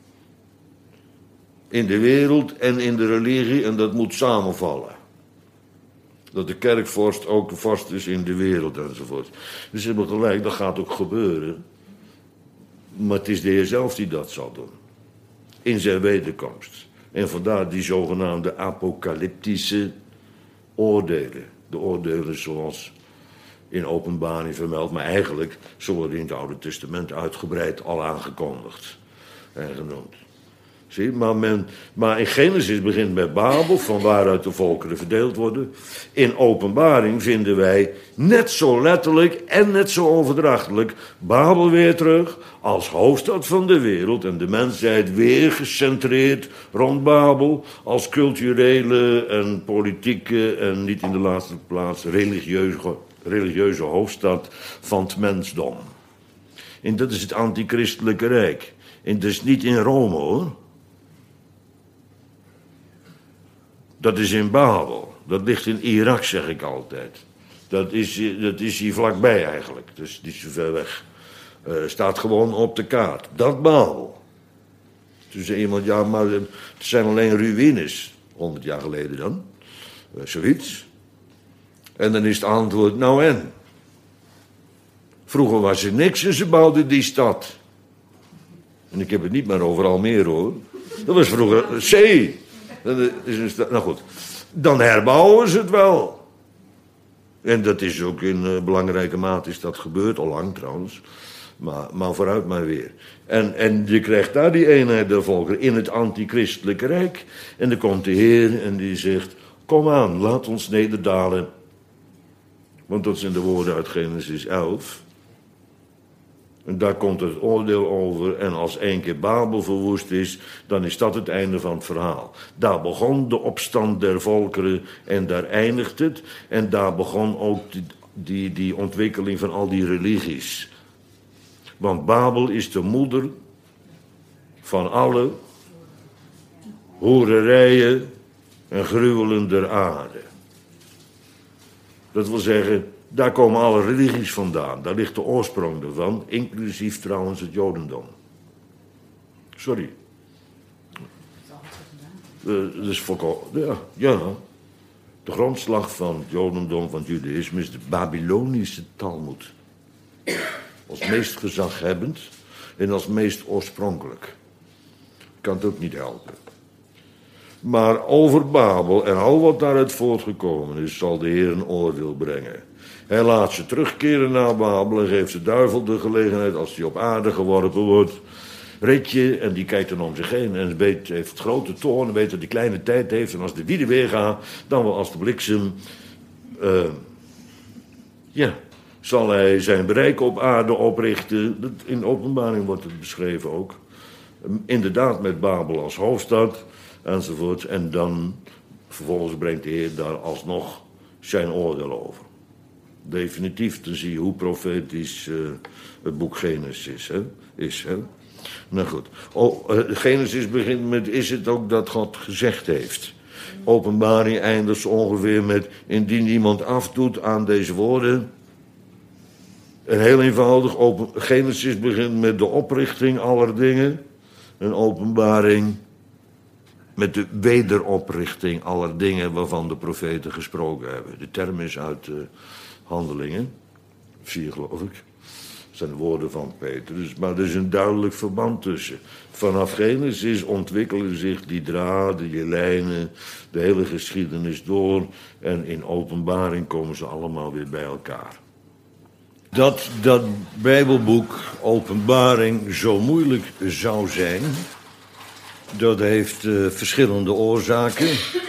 In de wereld en in de religie. En dat moet samenvallen. Dat de kerkvorst ook de vorst is in de wereld enzovoort. Dus ze hebben gelijk, dat gaat ook gebeuren. Maar het is de Heer zelf die dat zal doen. In zijn wederkomst. En vandaar die zogenaamde apocalyptische oordelen. De oordelen zoals in Openbaring vermeld. Maar eigenlijk, zo worden in het Oude Testament uitgebreid al aangekondigd. En genoemd. Zie, maar, men, maar in Genesis begint met Babel, van waaruit de volkeren verdeeld worden. In Openbaring vinden wij net zo letterlijk en net zo overdrachtelijk Babel weer terug als hoofdstad van de wereld en de mensheid weer gecentreerd rond Babel als culturele en politieke en niet in de laatste plaats religieuze, religieuze hoofdstad van het mensdom. En dat is het antichristelijke rijk. En dat is niet in Rome, hoor. Dat is in Babel. Dat ligt in Irak, zeg ik altijd. Dat is, dat is hier vlakbij eigenlijk. Dus niet zo ver weg. Uh, staat gewoon op de kaart. Dat Babel. Toen zei iemand, ja, maar het zijn alleen ruïnes. Honderd jaar geleden dan. Uh, zoiets. En dan is het antwoord, nou en? Vroeger was er niks en ze bouwden die stad. En ik heb het niet meer over Almere, hoor. Dat was vroeger zee. Dat is een stad, nou goed. Dan herbouwen ze het wel. En dat is ook in uh, belangrijke mate is dat gebeurd, al lang trouwens. Maar, maar vooruit maar weer. En, en je krijgt daar die eenheid der volkeren in het antichristelijke rijk. En dan komt de Heer en die zegt, kom aan, laat ons nederdalen. Want dat zijn de woorden uit Genesis elf. En daar komt het oordeel over. En als één keer Babel verwoest is, dan is dat het einde van het verhaal. Daar begon de opstand der volkeren en daar eindigt het. En daar begon ook die, die, die ontwikkeling van al die religies. Want Babel is de moeder van alle hoererijen en gruwelen der aarde. Dat wil zeggen, daar komen alle religies vandaan. Daar ligt de oorsprong ervan, inclusief trouwens het Jodendom. Sorry. Uh, dat is volkomen... Ja, ja. De grondslag van het jodendom, van het judaïsme, is de Babylonische Talmud. Als meest gezaghebbend en als meest oorspronkelijk. Kan het ook niet helpen. Maar over Babel en al wat daaruit voortgekomen is, zal de Heer een oordeel brengen. Hij laat ze terugkeren naar Babel en geeft de duivel de gelegenheid, als hij op aarde geworpen wordt, Ritje, en die kijkt dan om zich heen en weet, heeft grote toorn, weet dat hij kleine tijd heeft. En als de wieden weer gaat, dan wel als de bliksem, uh, ja, zal hij zijn bereik op aarde oprichten. In Openbaring wordt het beschreven ook. Inderdaad met Babel als hoofdstad, enzovoort. En dan, vervolgens brengt de Heer daar alsnog zijn oordeel over. Definitief te zien hoe profetisch uh, het boek Genesis hè, is. Hè? Nou goed. Oh, uh, Genesis begint met, is het ook dat God gezegd heeft? Openbaring eindigt ongeveer met, indien iemand afdoet aan deze woorden. En heel eenvoudig, open, Genesis begint met de oprichting aller dingen. En Openbaring met de wederoprichting aller dingen waarvan de profeten gesproken hebben. De term is uit uh, Handelingen, vier geloof ik. Dat zijn de woorden van Petrus, maar er is een duidelijk verband tussen. Vanaf Genesis ontwikkelen zich die draden, die lijnen, de hele geschiedenis door. En in Openbaring komen ze allemaal weer bij elkaar. Dat dat Bijbelboek Openbaring zo moeilijk zou zijn, dat heeft uh, verschillende oorzaken.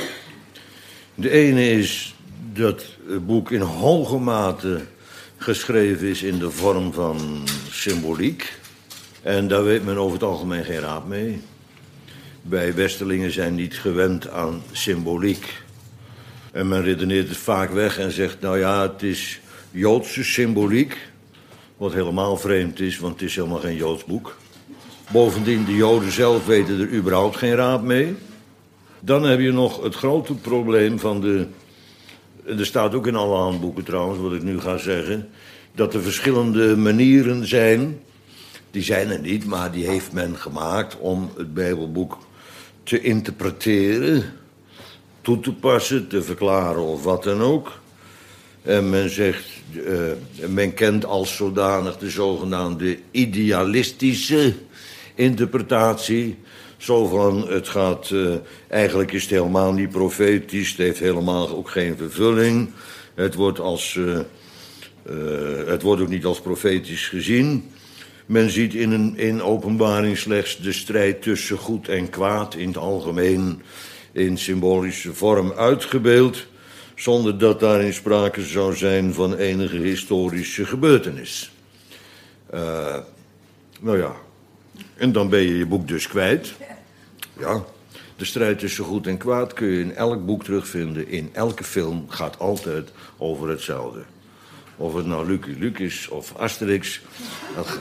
De ene is dat het boek in hoge mate geschreven is in de vorm van symboliek. En daar weet men over het algemeen geen raad mee. Wij Westerlingen zijn niet gewend aan symboliek. En men redeneert het vaak weg en zegt, nou ja, het is Joodse symboliek. Wat helemaal vreemd is, want het is helemaal geen Joods boek. Bovendien, de Joden zelf weten er überhaupt geen raad mee. Dan heb je nog het grote probleem van de... Er staat ook in alle handboeken trouwens, wat ik nu ga zeggen, dat er verschillende manieren zijn. Die zijn er niet, maar die heeft men gemaakt om het Bijbelboek te interpreteren, toe te passen, te verklaren of wat dan ook. En men zegt, uh, men kent als zodanig de zogenaamde idealistische interpretatie. Zo van, het gaat, uh, eigenlijk is het helemaal niet profetisch, het heeft helemaal ook geen vervulling. Het wordt, als, uh, uh, het wordt ook niet als profetisch gezien. Men ziet in, een, in Openbaring slechts de strijd tussen goed en kwaad in het algemeen in symbolische vorm uitgebeeld, zonder dat daarin sprake zou zijn van enige historische gebeurtenis. Uh, nou ja, en dan ben je je boek dus kwijt. Ja, de strijd tussen goed en kwaad kun je in elk boek terugvinden. In elke film gaat altijd over hetzelfde. Of het nou Lucky Luke is of Asterix. Dat...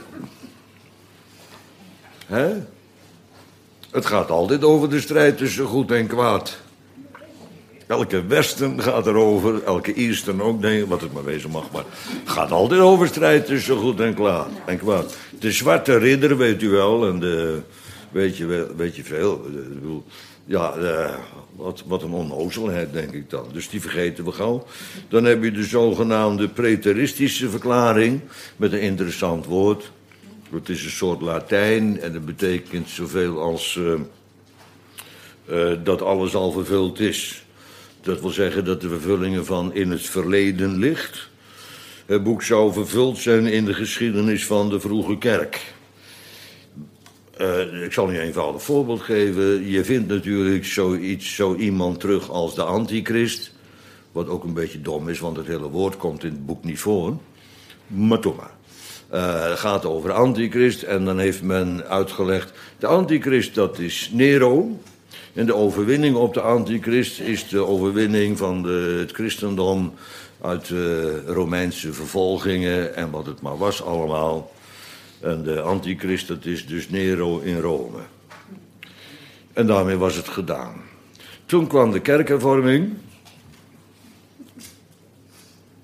Hè? Het gaat altijd over de strijd tussen goed en kwaad. Elke western gaat erover, elke eastern ook, nee, wat het maar wezen mag. Maar het gaat altijd over strijd tussen goed en kwaad. En kwaad. De zwarte ridder, weet u wel, en de... Weet je, weet je veel. Ik bedoel, ja, uh, wat, wat een onnozelheid, denk ik dan. Dus die vergeten we gauw. Dan heb je de zogenaamde preteristische verklaring, met een interessant woord. Het is een soort Latijn en dat betekent zoveel als uh, uh, dat alles al vervuld is. Dat wil zeggen dat de vervullingen van in het verleden ligt. Het boek zou vervuld zijn in de geschiedenis van de vroege kerk. Uh, ik zal u een eenvoudig voorbeeld geven. Je vindt natuurlijk zoiets, zo iemand terug als de antichrist. Wat ook een beetje dom is, want het hele woord komt in het boek niet voor. Maar toch maar. Uh, het gaat over antichrist en dan heeft men uitgelegd... De antichrist, dat is Nero. En de overwinning op de antichrist is de overwinning van de, het christendom... uit de Romeinse vervolgingen en wat het maar was allemaal... En de antichrist, dat is dus Nero in Rome. En daarmee was het gedaan. Toen kwam de kerkhervorming.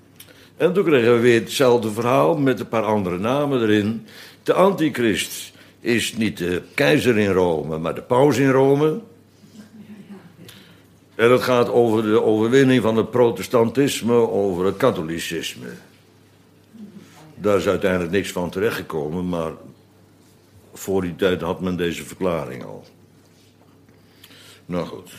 En toen kregen we weer hetzelfde verhaal met een paar andere namen erin. De antichrist is niet de keizer in Rome, maar de paus in Rome. En het gaat over de overwinning van het protestantisme over het katholicisme. Daar is uiteindelijk niks van terechtgekomen, maar voor die tijd had men deze verklaring al. Nou goed.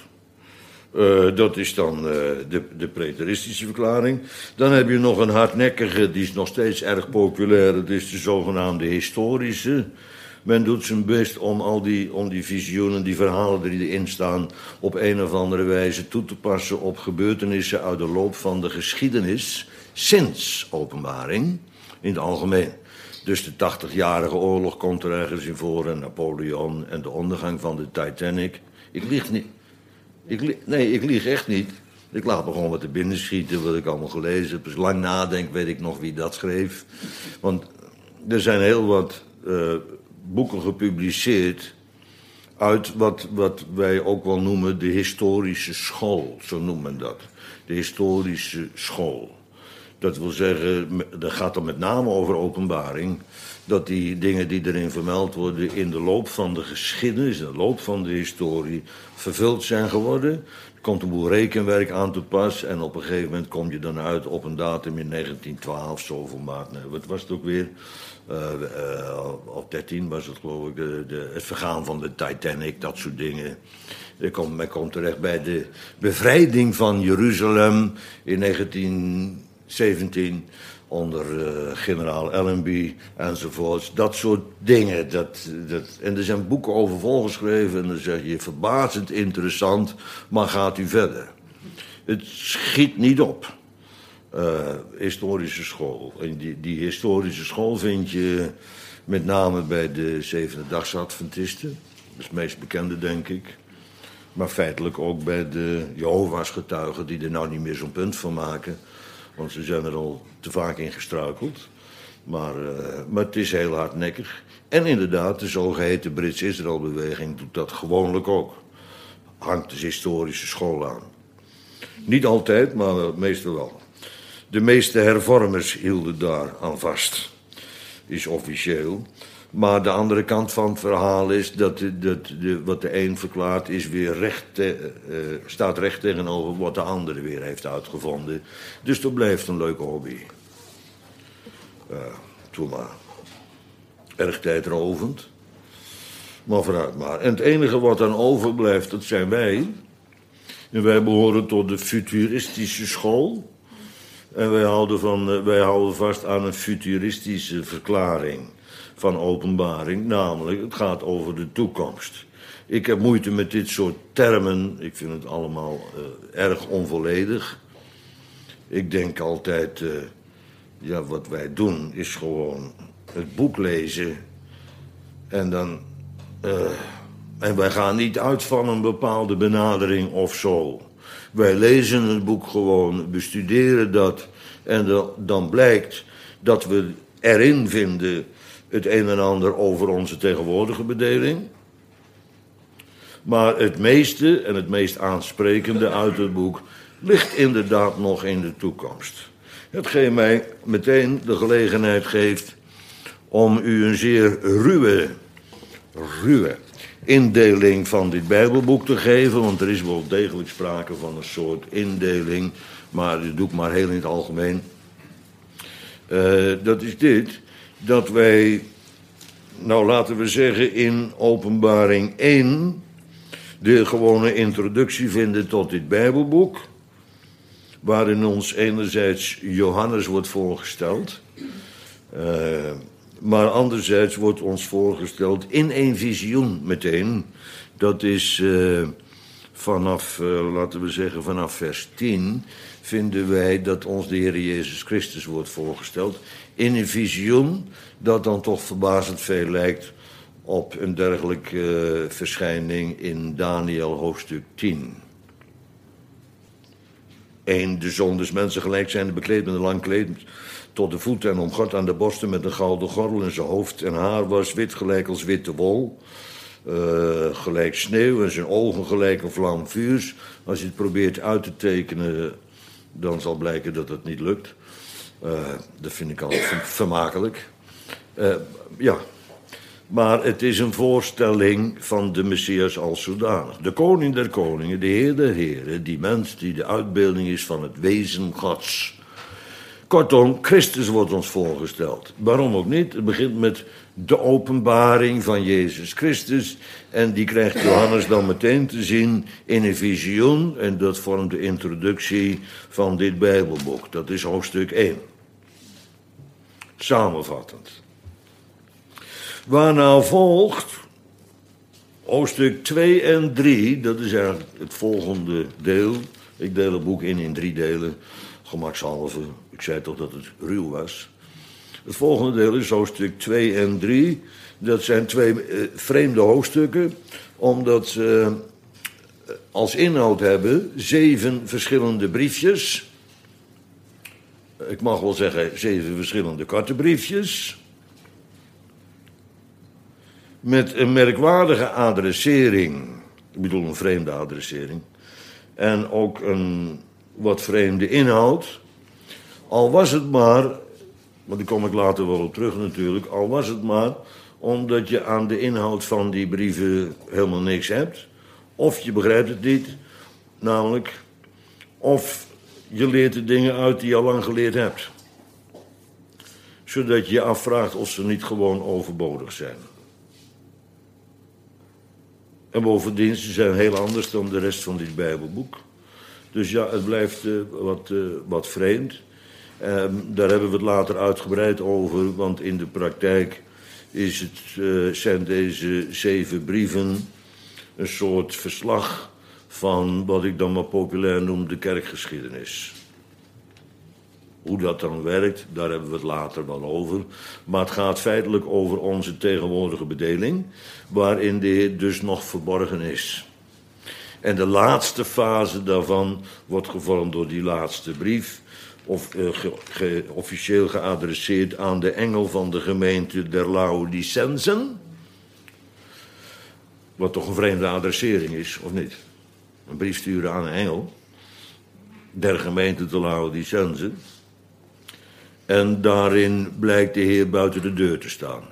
Uh, dat is dan uh, de, de preteristische verklaring. Dan heb je nog een hardnekkige, die is nog steeds erg populair. Dat is de zogenaamde historische. Men doet zijn best om al die, om die visioenen, die verhalen die erin staan, op een of andere wijze toe te passen op gebeurtenissen uit de loop van de geschiedenis sinds openbaring in het algemeen. Dus de tachtigjarige oorlog komt er ergens in voor en Napoleon en de ondergang van de Titanic. Ik lieg niet. Ik li- nee, ik lieg echt niet. Ik laat me gewoon wat te binnen schieten, wat ik allemaal gelezen heb. Als ik lang nadenk, weet ik nog wie dat schreef. Want er zijn heel wat uh, boeken gepubliceerd uit wat, wat wij ook wel noemen de historische school. Zo noemt men dat. De historische school. Dat wil zeggen, dat gaat dan met name over openbaring, dat die dingen die erin vermeld worden in de loop van de geschiedenis, in de loop van de historie, vervuld zijn geworden. Er komt een boel rekenwerk aan te pas en op een gegeven moment kom je dan uit op een datum in negentien twaalf, zoveel maart. Nee, wat was het ook weer? Uh, uh, of dertien was het geloof ik, de, de, het vergaan van de Titanic, dat soort dingen. Er komt, men komt terecht bij de bevrijding van Jeruzalem in negentien zeventien onder uh, generaal Allenby enzovoorts. Dat soort dingen. Dat, dat, en er zijn boeken over volgeschreven en dan zeg je verbazend interessant, maar gaat u verder. Het schiet niet op. Uh, historische school. En die, die historische school vind je met name bij de Zevende-daagse Adventisten. Dat is het meest bekende, denk ik. Maar feitelijk ook bij de Jehovah's getuigen, die er nou niet meer zo'n punt van maken. Want ze zijn er al te vaak in gestruikeld. Maar, uh, maar het is heel hardnekkig. En inderdaad, de zogeheten Brits-Israël-beweging doet dat gewoonlijk ook. Hangt de historische school aan. Niet altijd, maar meestal wel. De meeste hervormers hielden daar aan vast. Is officieel. Maar de andere kant van het verhaal is dat, de, dat de, wat de een verklaart is weer recht te, uh, staat recht tegenover wat de andere weer heeft uitgevonden. Dus dat blijft een leuke hobby. Uh, Toen maar. Erg tijdrovend. Maar vooruit maar. En het enige wat dan overblijft, dat zijn wij. En wij behoren tot de futuristische school. En wij houden, van, uh, wij houden vast aan een futuristische verklaring van openbaring, namelijk het gaat over de toekomst. Ik heb moeite met dit soort termen, ik vind het allemaal uh, erg onvolledig. Ik denk altijd, uh, ja, wat wij doen is gewoon het boek lezen en dan, uh, en wij gaan niet uit van een bepaalde benadering of zo. Wij lezen het boek gewoon, bestuderen dat en de, dan blijkt dat we erin vinden het een en ander over onze tegenwoordige bedeling. Maar het meeste en het meest aansprekende uit het boek ligt inderdaad nog in de toekomst. Hetgeen mij meteen de gelegenheid geeft om u een zeer ruwe, ruwe indeling van dit Bijbelboek te geven. Want er is wel degelijk sprake van een soort indeling, maar dat doe ik maar heel in het algemeen. Uh, dat is dit, dat wij, nou laten we zeggen in Openbaring één... de gewone introductie vinden tot dit Bijbelboek, waarin ons enerzijds Johannes wordt voorgesteld, uh, maar anderzijds wordt ons voorgesteld in een visioen meteen. Dat is uh, vanaf, uh, laten we zeggen, vanaf vers tien vinden wij dat ons de Heer Jezus Christus wordt voorgesteld in een visioen dat dan toch verbazend veel lijkt op een dergelijke uh, verschijning in Daniel hoofdstuk tien. Eén, de zon des mensen gelijk zijnde bekleed met een lang kleed tot de voeten en omgord aan de borsten met een gouden gordel en zijn hoofd en haar was wit gelijk als witte wol. Uh, gelijk sneeuw en zijn ogen gelijk een vlam vuurs. Als je het probeert uit te tekenen, dan zal blijken dat het niet lukt. Uh, dat vind ik altijd vermakelijk. Uh, ja, Maar het is een voorstelling van de Messias als zodanig. De koning der koningen, de heer der heren, die mens die de uitbeelding is van het wezen Gods. Kortom, Christus wordt ons voorgesteld. Waarom ook niet? Het begint met de openbaring van Jezus Christus. En die krijgt Johannes dan meteen te zien in een visioen. En dat vormt de introductie van dit Bijbelboek. Dat is hoofdstuk één. Samenvattend. Waarna volgt hoofdstuk twee en drie. Dat is eigenlijk het volgende deel. Ik deel het boek in in drie delen. Gemakshalve. Ik zei toch dat het ruw was. Het volgende deel is hoofdstuk twee en drie. Dat zijn twee uh, vreemde hoofdstukken. Omdat ze uh, als inhoud hebben zeven verschillende briefjes. Ik mag wel zeggen zeven verschillende korte briefjes. Met een merkwaardige adressering. Ik bedoel een vreemde adressering. En ook een wat vreemde inhoud. Al was het maar, maar daar kom ik later wel op terug natuurlijk. Al was het maar omdat je aan de inhoud van die brieven helemaal niks hebt. Of je begrijpt het niet. Namelijk, of je leert de dingen uit die je al lang geleerd hebt. Zodat je je afvraagt of ze niet gewoon overbodig zijn. En bovendien, ze zijn heel anders dan de rest van dit Bijbelboek. Dus ja, het blijft uh, wat, uh, wat vreemd. Uh, daar hebben we het later uitgebreid over, want in de praktijk is het, uh, zijn deze zeven brieven een soort verslag van wat ik dan maar populair noem de kerkgeschiedenis. Hoe dat dan werkt, daar hebben we het later wel over. Maar het gaat feitelijk over onze tegenwoordige bedeling, waarin de Heer dus nog verborgen is. En de laatste fase daarvan wordt gevormd door die laatste brief, of uh, ge, ge, officieel geadresseerd aan de engel van de gemeente der Laodicensen. Wat toch een vreemde adressering is, of niet? Een brief sturen aan een engel der gemeente der Laodicensen. En daarin blijkt de Heer buiten de deur te staan.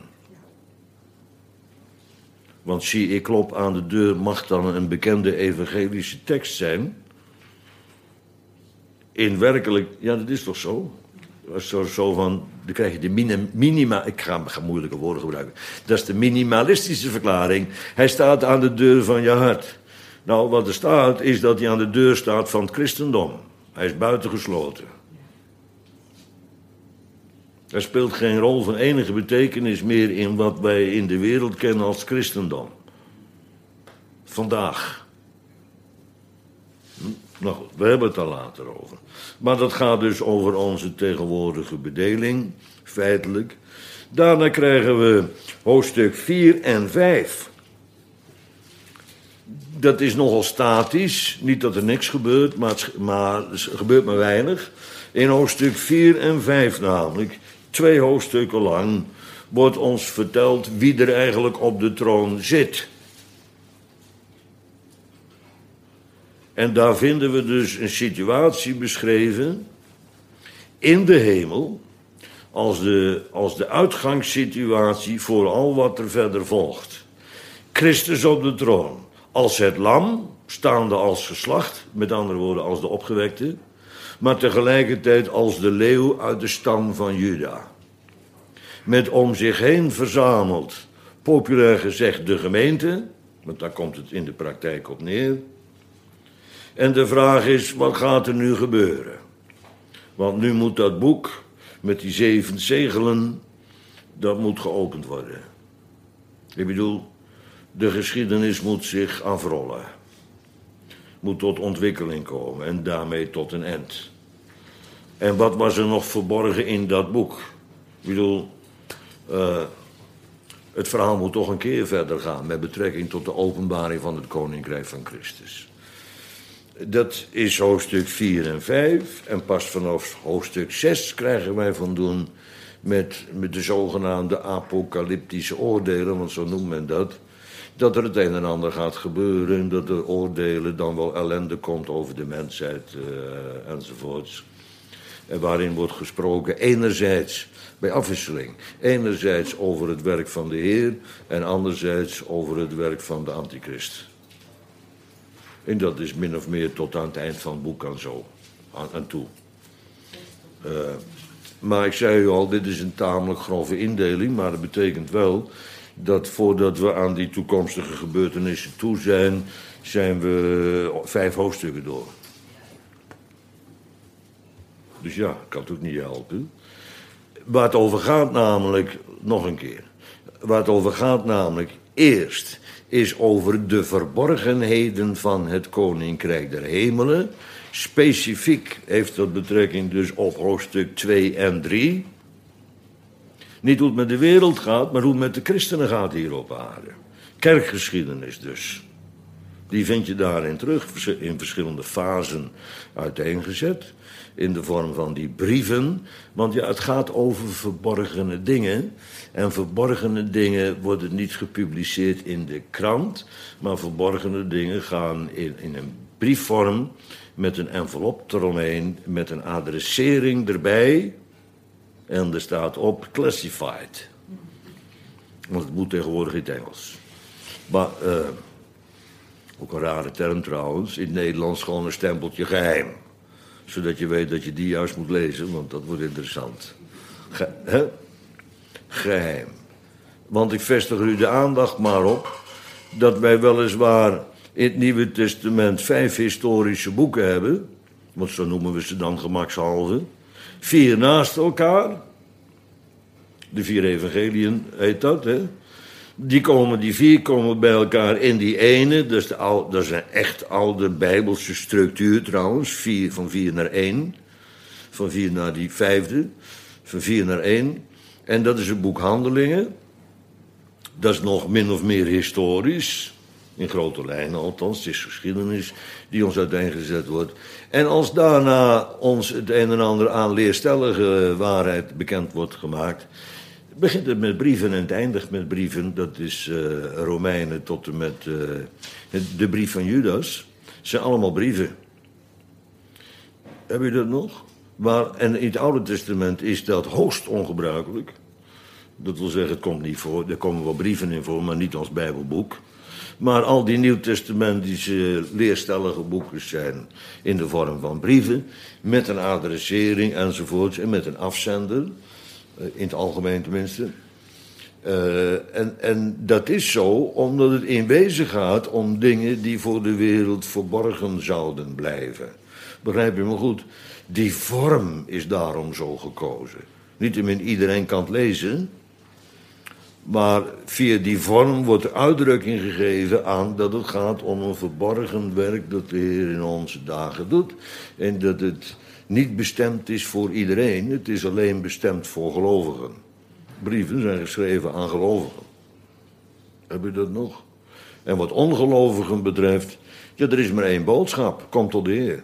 Want zie, ik klop aan de deur mag dan een bekende evangelische tekst zijn. In werkelijk, ja dat is toch zo? Zo, zo van, dan krijg je de minim, minima, ik ga, ga moeilijke woorden gebruiken. Dat is de minimalistische verklaring. Hij staat aan de deur van je hart. Nou, wat er staat is dat hij aan de deur staat van het christendom. Hij is buitengesloten. Er speelt geen rol van enige betekenis meer in wat wij in de wereld kennen als christendom. Vandaag. Nou goed, we hebben het daar later over. Maar dat gaat dus over onze tegenwoordige bedeling, feitelijk. Daarna krijgen we hoofdstuk vier en vijf. Dat is nogal statisch. Niet dat er niks gebeurt, maar, het, maar er gebeurt maar weinig. In hoofdstuk vier en vijf namelijk, twee hoofdstukken lang, wordt ons verteld wie er eigenlijk op de troon zit. En daar vinden we dus een situatie beschreven in de hemel als de, als de uitgangssituatie voor al wat er verder volgt. Christus op de troon als het lam, staande als geslacht, met andere woorden als de opgewekte, maar tegelijkertijd als de leeuw uit de stam van Juda. Met om zich heen verzameld, populair gezegd de gemeente, want daar komt het in de praktijk op neer. En de vraag is, wat gaat er nu gebeuren? Want nu moet dat boek met die zeven zegelen, dat moet geopend worden. Ik bedoel, de geschiedenis moet zich afrollen. Moet tot ontwikkeling komen en daarmee tot een eind. En wat was er nog verborgen in dat boek? Ik bedoel, uh, het verhaal moet toch een keer verder gaan met betrekking tot de openbaring van het Koninkrijk van Christus. Dat is hoofdstuk vier en vijf. En pas vanaf hoofdstuk zes krijgen wij van doen met, met de zogenaamde apocalyptische oordelen, want zo noemt men dat. Dat er het een en ander gaat gebeuren, dat er oordelen dan wel ellende komt over de mensheid uh, enzovoorts. En waarin wordt gesproken enerzijds, bij afwisseling, enerzijds over het werk van de Heer en anderzijds over het werk van de antichrist. En dat is min of meer tot aan het eind van het boek aan zo, aan, aan toe. Uh, maar ik zei u al, dit is een tamelijk grove indeling, maar dat betekent wel dat voordat we aan die toekomstige gebeurtenissen toe zijn, zijn we vijf hoofdstukken door. Dus ja, kan het ook niet helpen. Waar het over gaat namelijk, nog een keer, waar het over gaat namelijk eerst is over de verborgenheden van het Koninkrijk der Hemelen. Specifiek heeft dat betrekking dus op hoofdstuk twee en drie. Niet hoe het met de wereld gaat, maar hoe het met de christenen gaat hier op aarde. Kerkgeschiedenis dus. Die vind je daarin terug, in verschillende fasen uiteengezet. In de vorm van die brieven. Want ja, het gaat over verborgene dingen. En verborgene dingen worden niet gepubliceerd in de krant. Maar verborgene dingen gaan in, in een briefvorm. Met een envelop eromheen. Met een adressering erbij. En er staat op classified. Want het moet tegenwoordig in het Engels. Maar, uh, ook een rare term trouwens. In het Nederlands gewoon een stempeltje geheim. Zodat je weet dat je die juist moet lezen, want dat wordt interessant. Ge- hè? Geheim. Want ik vestig u de aandacht maar op dat wij weliswaar in het Nieuwe Testament vijf historische boeken hebben. Want zo noemen we ze dan gemakshalve. Vier naast elkaar. De vier evangeliën heet dat, hè. Die, komen, die vier komen bij elkaar in die ene. Dat is, de oude, dat is een echt oude Bijbelse structuur trouwens. Vier, van vier naar één. Van vier naar die vijfde. Van vier naar één. En dat is het boek Handelingen. Dat is nog min of meer historisch. In grote lijnen althans. Het is geschiedenis die ons uiteengezet wordt. En als daarna ons het een en ander aan leerstellige waarheid bekend wordt gemaakt, begint het met brieven en het eindigt met brieven. Dat is uh, Romeinen tot en met uh, de brief van Judas. Het zijn allemaal brieven. Heb je dat nog? Maar, en in het Oude Testament is dat hoogst ongebruikelijk. Dat wil zeggen, het komt niet voor. Er komen wel brieven in voor, maar niet als Bijbelboek. Maar al die nieuwtestamentische leerstellige boeken zijn in de vorm van brieven, met een adressering enzovoorts en met een afzender. In het algemeen tenminste. Uh, en, en dat is zo omdat het in wezen gaat om dingen die voor de wereld verborgen zouden blijven. Begrijp je me goed? Die vorm is daarom zo gekozen. Niettemin iedereen kan het lezen. Maar via die vorm wordt er uitdrukking gegeven aan dat het gaat om een verborgen werk dat de Heer in onze dagen doet. En dat het niet bestemd is voor iedereen, het is alleen bestemd voor gelovigen. Brieven zijn geschreven aan gelovigen. Heb je dat nog? En wat ongelovigen betreft, ja, er is maar één boodschap, kom tot de Heer.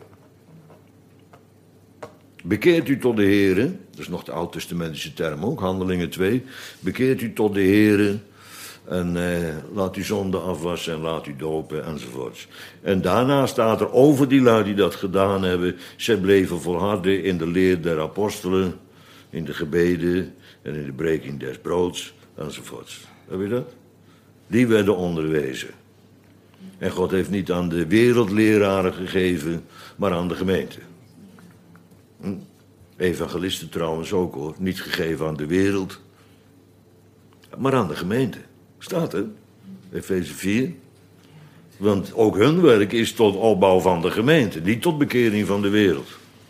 Bekeert u tot de Heer, dat is nog de oud-testamentische term ook, Handelingen twee. Bekeert u tot de Heer en eh, laat uw zonde afwassen en laat u dopen enzovoorts. En daarna staat er over die lui die dat gedaan hebben, zij bleven volharden in de leer der apostelen, in de gebeden en in de breking des broods enzovoorts. Heb je dat? Die werden onderwezen. En God heeft niet aan de wereldleraren gegeven, maar aan de gemeente. Hm? Evangelisten trouwens ook hoor, niet gegeven aan de wereld, maar aan de gemeente. Staat er, Efeze vier. Want ook hun werk is tot opbouw van de gemeente, niet tot bekering van de wereld.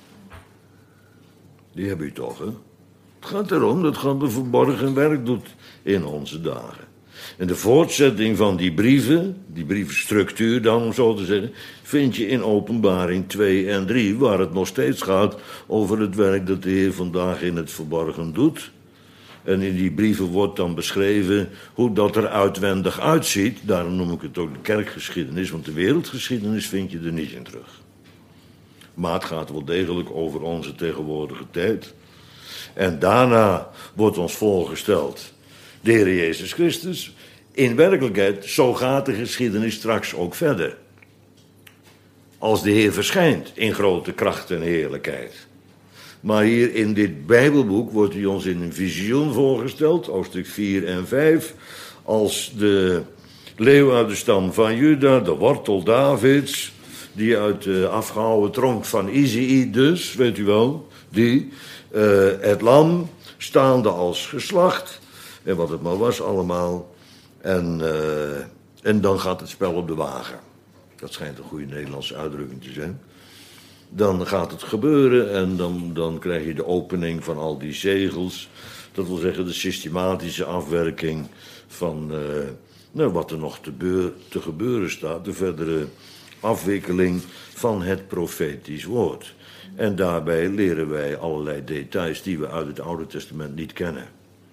Die heb u toch, hè? Het gaat erom dat God een verborgen werk doet in onze dagen. En de voortzetting van die brieven, die brievenstructuur dan om zo te zeggen, vind je in Openbaring twee en drie, waar het nog steeds gaat over het werk dat de Heer vandaag in het verborgen doet. En in die brieven wordt dan beschreven hoe dat er uitwendig uitziet. Daarom noem ik het ook de kerkgeschiedenis, want de wereldgeschiedenis vind je er niet in terug. Maar het gaat wel degelijk over onze tegenwoordige tijd. En daarna wordt ons voorgesteld de Heer Jezus Christus. In werkelijkheid, zo gaat de geschiedenis straks ook verder. Als de Heer verschijnt in grote kracht en heerlijkheid. Maar hier in dit Bijbelboek wordt hij ons in een visioen voorgesteld, hoofdstuk vier en vijf, als de leeuw uit de stam van Juda, de wortel Davids, die uit de afgehouwen tronk van Izei dus, weet u wel, die, uh, het lam, staande als geslacht, en wat het maar was allemaal, en, uh, en dan gaat het spel op de wagen. Dat schijnt een goede Nederlandse uitdrukking te zijn. Dan gaat het gebeuren en dan, dan krijg je de opening van al die zegels. Dat wil zeggen de systematische afwerking van uh, nou, wat er nog te, beur, te gebeuren staat. De verdere afwikkeling van het profetisch woord. En daarbij leren wij allerlei details die we uit het Oude Testament niet kennen.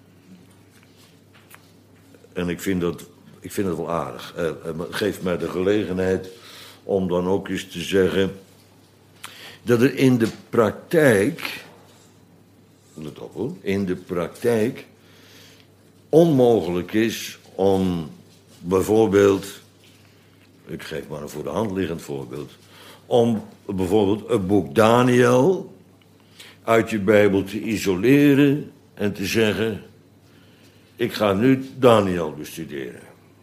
En ik vind dat, ik vind dat wel aardig. Uh, het geeft mij de gelegenheid om dan ook eens te zeggen dat er in de praktijk, let op hoor, in de praktijk onmogelijk is om bijvoorbeeld, ik geef maar een voor de hand liggend voorbeeld, om bijvoorbeeld het boek Daniel uit je Bijbel te isoleren en te zeggen, ik ga nu Daniel bestuderen.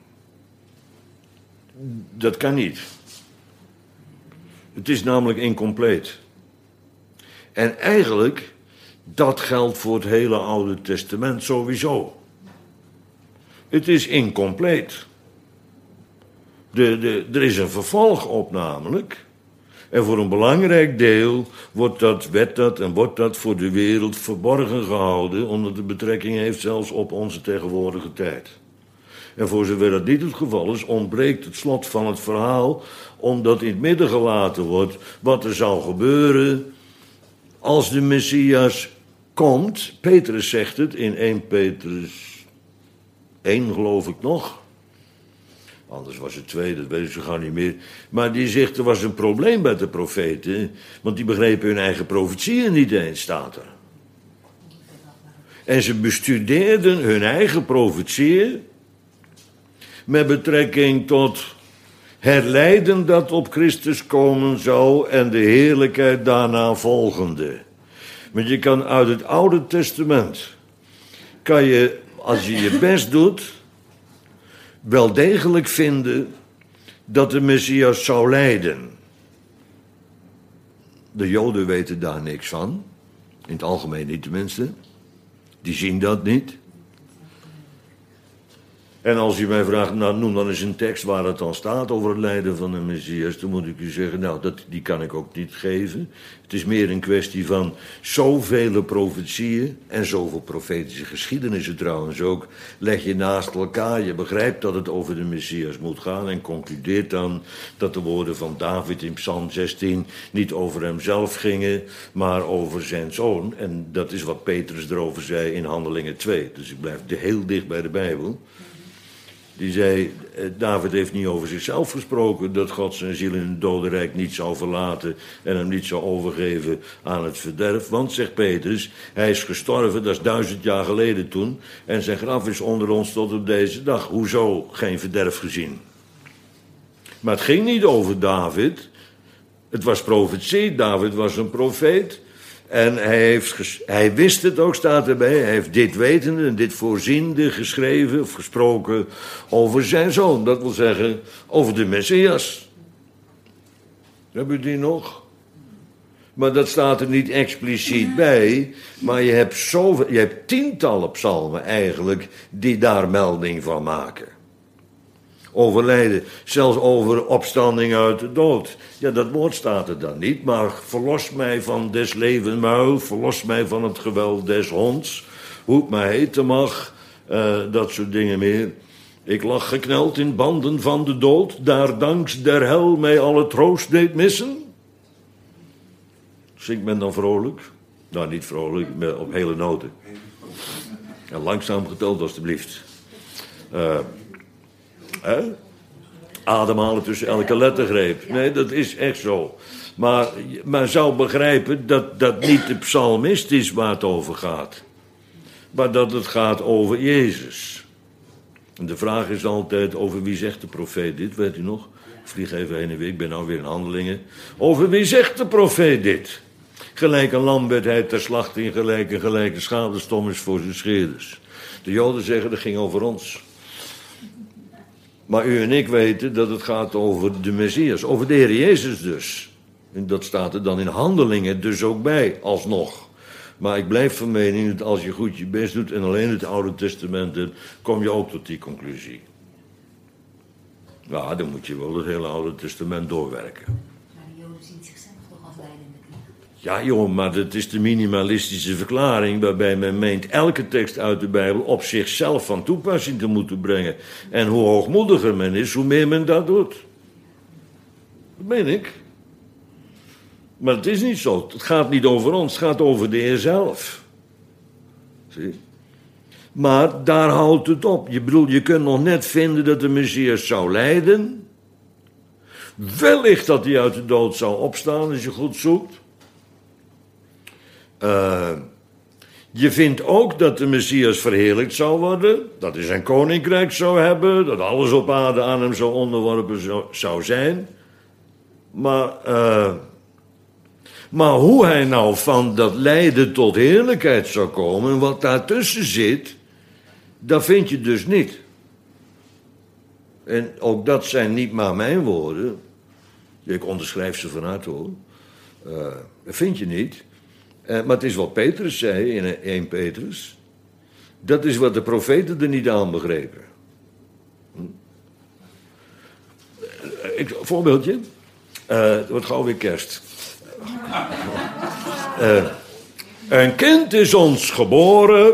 Dat kan niet. Het is namelijk incompleet. En eigenlijk, dat geldt voor het hele Oude Testament sowieso. Het is incompleet. De, de, er is een vervolg op namelijk. En voor een belangrijk deel wordt dat, werd dat en wordt dat voor de wereld verborgen gehouden, omdat het betrekking heeft zelfs op onze tegenwoordige tijd. En voor zover dat niet het geval is, ontbreekt het slot van het verhaal, omdat in het midden gelaten wordt wat er zal gebeuren als de Messias komt. Petrus zegt het in eerste Petrus één, geloof ik nog. Anders was het twee, dat weet ik zo gauw niet meer. Maar die zegt, er was een probleem bij de profeten, want die begrepen hun eigen profetieën niet eens, staat er. En ze bestudeerden hun eigen profetieën met betrekking tot het lijden dat op Christus komen zou en de heerlijkheid daarna volgende. Want je kan uit het Oude Testament, kan je, als je je best doet, wel degelijk vinden dat de Messias zou lijden. De Joden weten daar niks van, in het algemeen niet tenminste. Die zien dat niet. En als u mij vraagt, nou noem dan eens een tekst waar het dan staat over het lijden van de Messias, dan moet ik u zeggen, nou dat, die kan ik ook niet geven. Het is meer een kwestie van zoveel profetieën en zoveel profetische geschiedenissen trouwens ook, leg je naast elkaar, je begrijpt dat het over de Messias moet gaan en concludeert dan dat de woorden van David in Psalm zestien niet over hemzelf gingen, maar over zijn zoon. En dat is wat Petrus erover zei in Handelingen twee. Dus ik blijf heel dicht bij de Bijbel. Die zei, David heeft niet over zichzelf gesproken, dat God zijn ziel in het dodenrijk niet zou verlaten en hem niet zou overgeven aan het verderf. Want, zegt Petrus, hij is gestorven, dat is duizend jaar geleden toen, en zijn graf is onder ons tot op deze dag. Hoezo geen verderf gezien? Maar het ging niet over David. Het was profetie, David was een profeet. En hij, heeft ges- hij wist het ook, staat erbij. Hij heeft dit wetende en dit voorziende geschreven of gesproken over zijn zoon. Dat wil zeggen, over de Messias. Hebben u die nog? Maar dat staat er niet expliciet bij. Maar je hebt, zoveel, je hebt tientallen psalmen eigenlijk die daar melding van maken. Overlijden, zelfs over opstanding uit de dood. Ja, dat woord staat er dan niet, maar verlos mij van des leven muil, verlos mij van het geweld des honds, hoe het mij heten mag, uh, dat soort dingen meer. Ik lag gekneld in banden van de dood, daar danks der hel mij alle troost deed missen. Zingt men dan vrolijk? Nou, niet vrolijk, maar op hele noten. En langzaam geteld, alstublieft. Uh, Hè? Ademhalen tussen elke lettergreep. Nee, dat is echt zo. Maar men zou begrijpen dat dat niet de psalmist is waar het over gaat. Maar dat het gaat over Jezus. En de vraag is altijd, over wie zegt de profeet dit? Weet u nog? Ik vlieg even heen en weer, ik ben nou weer in Handelingen. Over wie zegt de profeet dit? Gelijk een lam werd hij ter slachting gelijk en gelijke schadestom is voor zijn scheerders. De Joden zeggen dat ging over ons. Maar u en ik weten dat het gaat over de Messias, over de Heer Jezus dus. En dat staat er dan in Handelingen dus ook bij, alsnog. Maar ik blijf van mening dat als je goed je best doet en alleen het Oude Testament hebt, kom je ook tot die conclusie. Ja, dan moet je wel het hele Oude Testament doorwerken. Maar de Joden zien zichzelf toch als leidende knecht? Ja joh, maar dat is de minimalistische verklaring waarbij men meent elke tekst uit de Bijbel op zichzelf van toepassing te moeten brengen. En hoe hoogmoediger men is, hoe meer men dat doet. Dat meen ik. Maar het is niet zo. Het gaat niet over ons, het gaat over de Heer zelf. Zie? Maar daar houdt het op. Je bedoel, je kunt nog net vinden dat de Messias zou lijden. Wellicht dat hij uit de dood zou opstaan, als je goed zoekt. Uh, je vindt ook dat de Messias verheerlijkt zou worden. Dat hij zijn koninkrijk zou hebben. Dat alles op aarde aan hem zou onderworpen zou, zou zijn. Maar... Uh, Maar hoe hij nou van dat lijden tot heerlijkheid zou komen, en wat daartussen zit, dat vind je dus niet. En ook dat zijn niet maar mijn woorden. Ik onderschrijf ze van harte hoor. Uh, dat vind je niet. Uh, maar het is wat Petrus zei in Eerste Petrus. Dat is wat de profeten er niet aan begrepen. Hm? Ik, voorbeeldje. Uh, het wordt gauw weer kerst. Uh, een kind is ons geboren.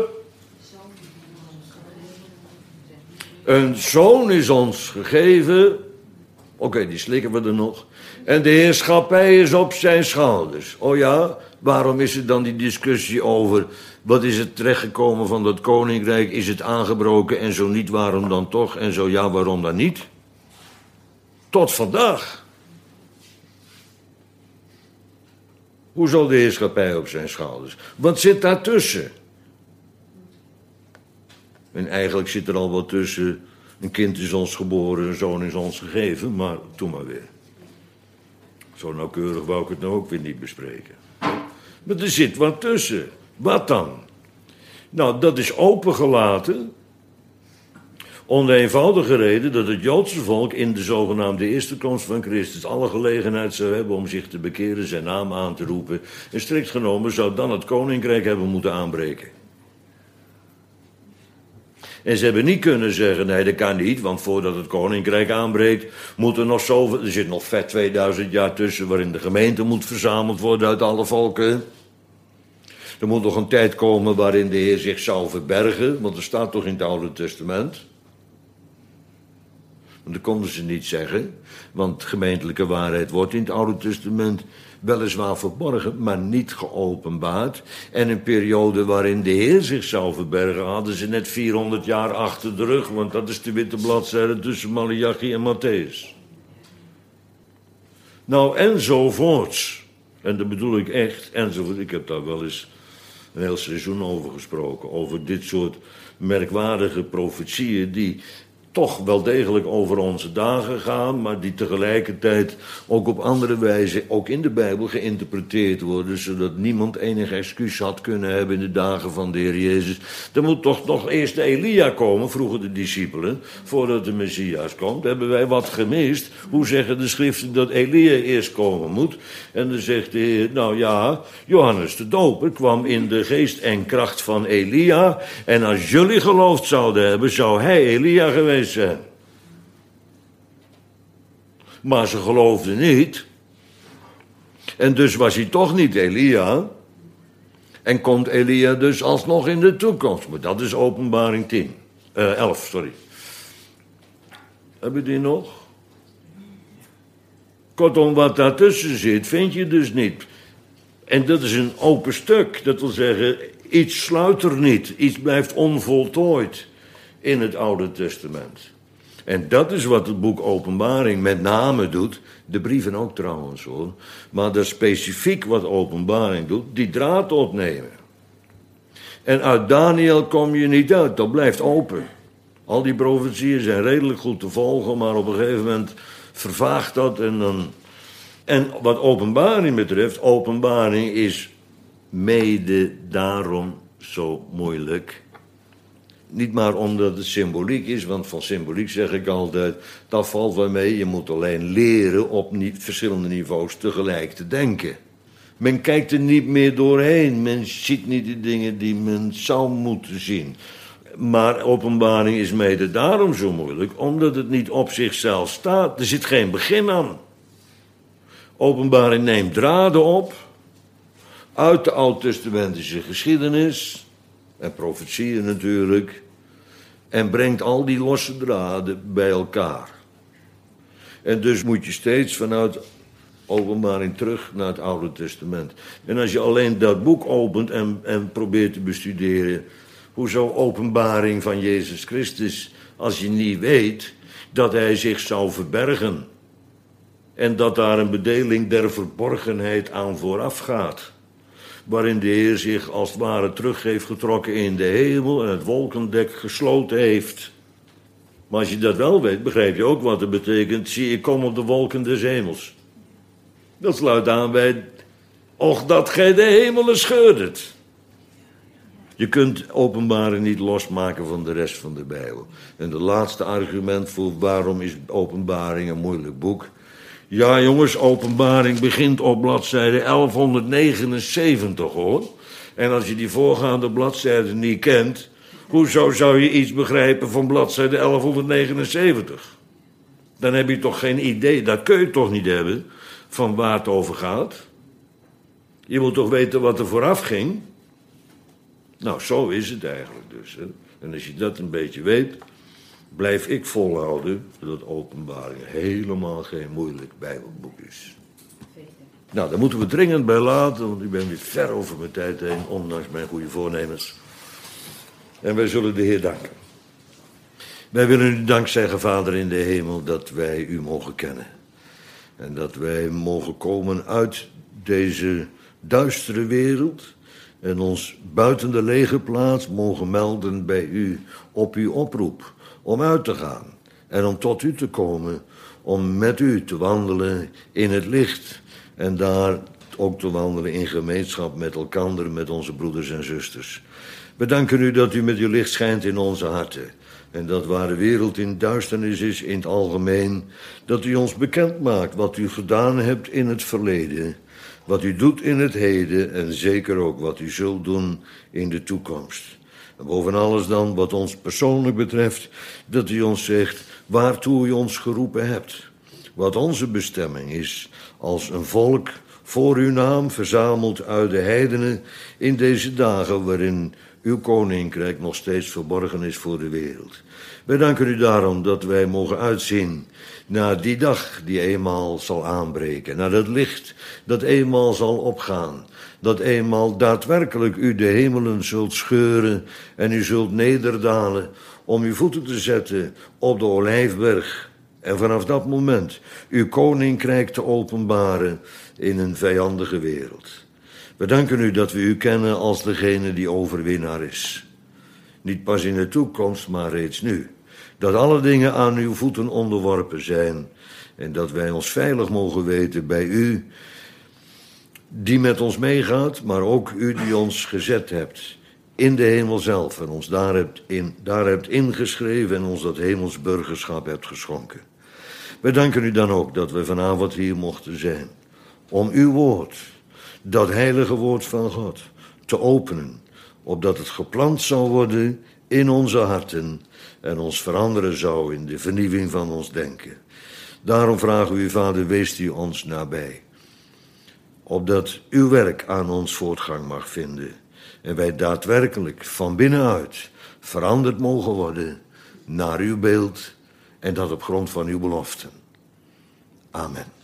Een zoon is ons gegeven. Oké, okay, die slikken we er nog. En de heerschappij is op zijn schouders. Oh ja, waarom is er dan die discussie over... wat is het terechtgekomen van dat koninkrijk? Is het aangebroken en zo niet, waarom dan toch? En zo ja, waarom dan niet? Tot vandaag. Hoezo de heerschappij op zijn schouders? Wat zit daartussen? En eigenlijk zit er al wat tussen. Een kind is ons geboren, een zoon is ons gegeven. Maar doe maar weer. Zo nauwkeurig wou ik het nou ook weer niet bespreken. Maar er zit wat tussen. Wat dan? Nou, dat is opengelaten. Om de eenvoudige reden dat het Joodse volk in de zogenaamde eerste komst van Christus alle gelegenheid zou hebben om zich te bekeren, zijn naam aan te roepen. En strikt genomen zou dan het koninkrijk hebben moeten aanbreken. En ze hebben niet kunnen zeggen, nee dat kan niet, want voordat het koninkrijk aanbreekt, moet er nog zoveel, er zit nog vet tweeduizend jaar tussen waarin de gemeente moet verzameld worden uit alle volken. Er moet nog een tijd komen waarin de Heer zich zou verbergen, want er staat toch in het Oude Testament. Dat konden ze niet zeggen, want gemeentelijke waarheid wordt in het Oude Testament weliswaar verborgen, maar niet geopenbaard. En een periode waarin de Heer zich zou verbergen, hadden ze net vierhonderd jaar achter de rug, want dat is de witte bladzijde tussen Maleachi en Matthäus. Nou, enzovoorts. En dat bedoel ik echt, enzovoort. Ik heb daar wel eens een heel seizoen over gesproken, over dit soort merkwaardige profetieën die toch wel degelijk over onze dagen gaan, maar die tegelijkertijd ook op andere wijze, ook in de Bijbel, geïnterpreteerd worden, zodat niemand enig excuus had kunnen hebben in de dagen van de Heer Jezus. Er moet toch nog eerst de Elia komen, vroegen de discipelen, voordat de Messias komt. Hebben wij wat gemist? Hoe zeggen de schriften dat Elia eerst komen moet? En dan zegt de Heer, nou ja, Johannes de Doper kwam in de geest en kracht van Elia, en als jullie geloofd zouden hebben, zou hij Elia geweest zijn. Maar ze geloofden niet. En dus was hij toch niet Elia. En komt Elia dus alsnog in de toekomst. Maar dat is Openbaring tien. Uh, elf, sorry. Heb je die nog? Kortom, wat daartussen zit, vind je dus niet. En dat is een open stuk. Dat wil zeggen, iets sluit er niet. Iets blijft onvoltooid in het Oude Testament. En dat is wat het boek Openbaring met name doet. De brieven ook trouwens hoor. Maar dat specifiek wat Openbaring doet, die draad opnemen. En uit Daniel kom je niet uit, dat blijft open. Al die profetieën zijn redelijk goed te volgen, maar op een gegeven moment vervaagt dat en dan En wat openbaring betreft, openbaring is mede daarom zo moeilijk. Niet maar omdat het symboliek is, want van symboliek zeg ik altijd, dat valt wel mee. Je moet alleen leren op niet, verschillende niveaus tegelijk te denken. Men kijkt er niet meer doorheen. Men ziet niet de dingen die men zou moeten zien. Maar openbaring is mede daarom zo moeilijk, omdat het niet op zichzelf staat. Er zit geen begin aan. Openbaring neemt draden op uit de oud-testamentische geschiedenis en profetieën natuurlijk, en brengt al die losse draden bij elkaar. En dus moet je steeds vanuit openbaring terug naar het Oude Testament. En als je alleen dat boek opent en, en probeert te bestuderen, hoezo openbaring van Jezus Christus, als je niet weet dat hij zich zou verbergen en dat daar een bedeling der verborgenheid aan vooraf gaat, waarin de Heer zich als het ware terug heeft getrokken in de hemel en het wolkendek gesloten heeft. Maar als je dat wel weet, begrijp je ook wat het betekent. Zie, ik kom op de wolken des hemels. Dat sluit aan bij, och dat gij de hemelen scheurdet. Je kunt openbaring niet losmaken van de rest van de Bijbel. En de laatste argument voor waarom is openbaring een moeilijk boek. Ja jongens, openbaring begint op bladzijde elfhonderdnegenenzeventig hoor. En als je die voorgaande bladzijden niet kent, hoezo zou je iets begrijpen van bladzijde elfhonderdnegenenzeventig? Dan heb je toch geen idee, dat kun je toch niet hebben, van waar het over gaat. Je moet toch weten wat er vooraf ging. Nou, zo is het eigenlijk dus. Hè. En als je dat een beetje weet, blijf ik volhouden dat openbaring helemaal geen moeilijk Bijbelboek is. Nou, daar moeten we dringend bij laten, want ik ben weer ver over mijn tijd heen, ondanks mijn goede voornemens. En wij zullen de Heer danken. Wij willen u dank zeggen, Vader in de hemel, dat wij u mogen kennen. En dat wij mogen komen uit deze duistere wereld en ons buiten de lege plaats mogen melden bij u op uw oproep om uit te gaan en om tot u te komen, om met u te wandelen in het licht en daar ook te wandelen in gemeenschap met elkander, met onze broeders en zusters. We danken u dat u met uw licht schijnt in onze harten. En dat waar de wereld in duisternis is in het algemeen, dat u ons bekend maakt wat u gedaan hebt in het verleden, wat u doet in het heden en zeker ook wat u zult doen in de toekomst. En boven alles dan wat ons persoonlijk betreft, dat u ons zegt waartoe u ons geroepen hebt. Wat onze bestemming is als een volk voor uw naam verzameld uit de heidenen in deze dagen waarin uw koninkrijk nog steeds verborgen is voor de wereld. Wij danken u daarom dat wij mogen uitzien naar die dag die eenmaal zal aanbreken. Naar dat licht dat eenmaal zal opgaan. Dat eenmaal daadwerkelijk u de hemelen zult scheuren en u zult nederdalen om uw voeten te zetten op de Olijfberg. En vanaf dat moment uw koninkrijk te openbaren in een vijandige wereld. We danken u dat we u kennen als degene die overwinnaar is. Niet pas in de toekomst, maar reeds nu. Dat alle dingen aan uw voeten onderworpen zijn. En dat wij ons veilig mogen weten bij u, die met ons meegaat, maar ook u die ons gezet hebt in de hemel zelf. En ons daar hebt, in, daar hebt ingeschreven en ons dat hemels burgerschap hebt geschonken. We danken u dan ook dat we vanavond hier mochten zijn. Om uw woord, dat heilige woord van God, te openen. Opdat het geplant zou worden in onze harten en ons veranderen zou in de vernieuwing van ons denken. Daarom vragen we u, Vader, wees u ons nabij. Opdat uw werk aan ons voortgang mag vinden. En wij daadwerkelijk van binnenuit veranderd mogen worden naar uw beeld. En dat op grond van uw beloften. Amen.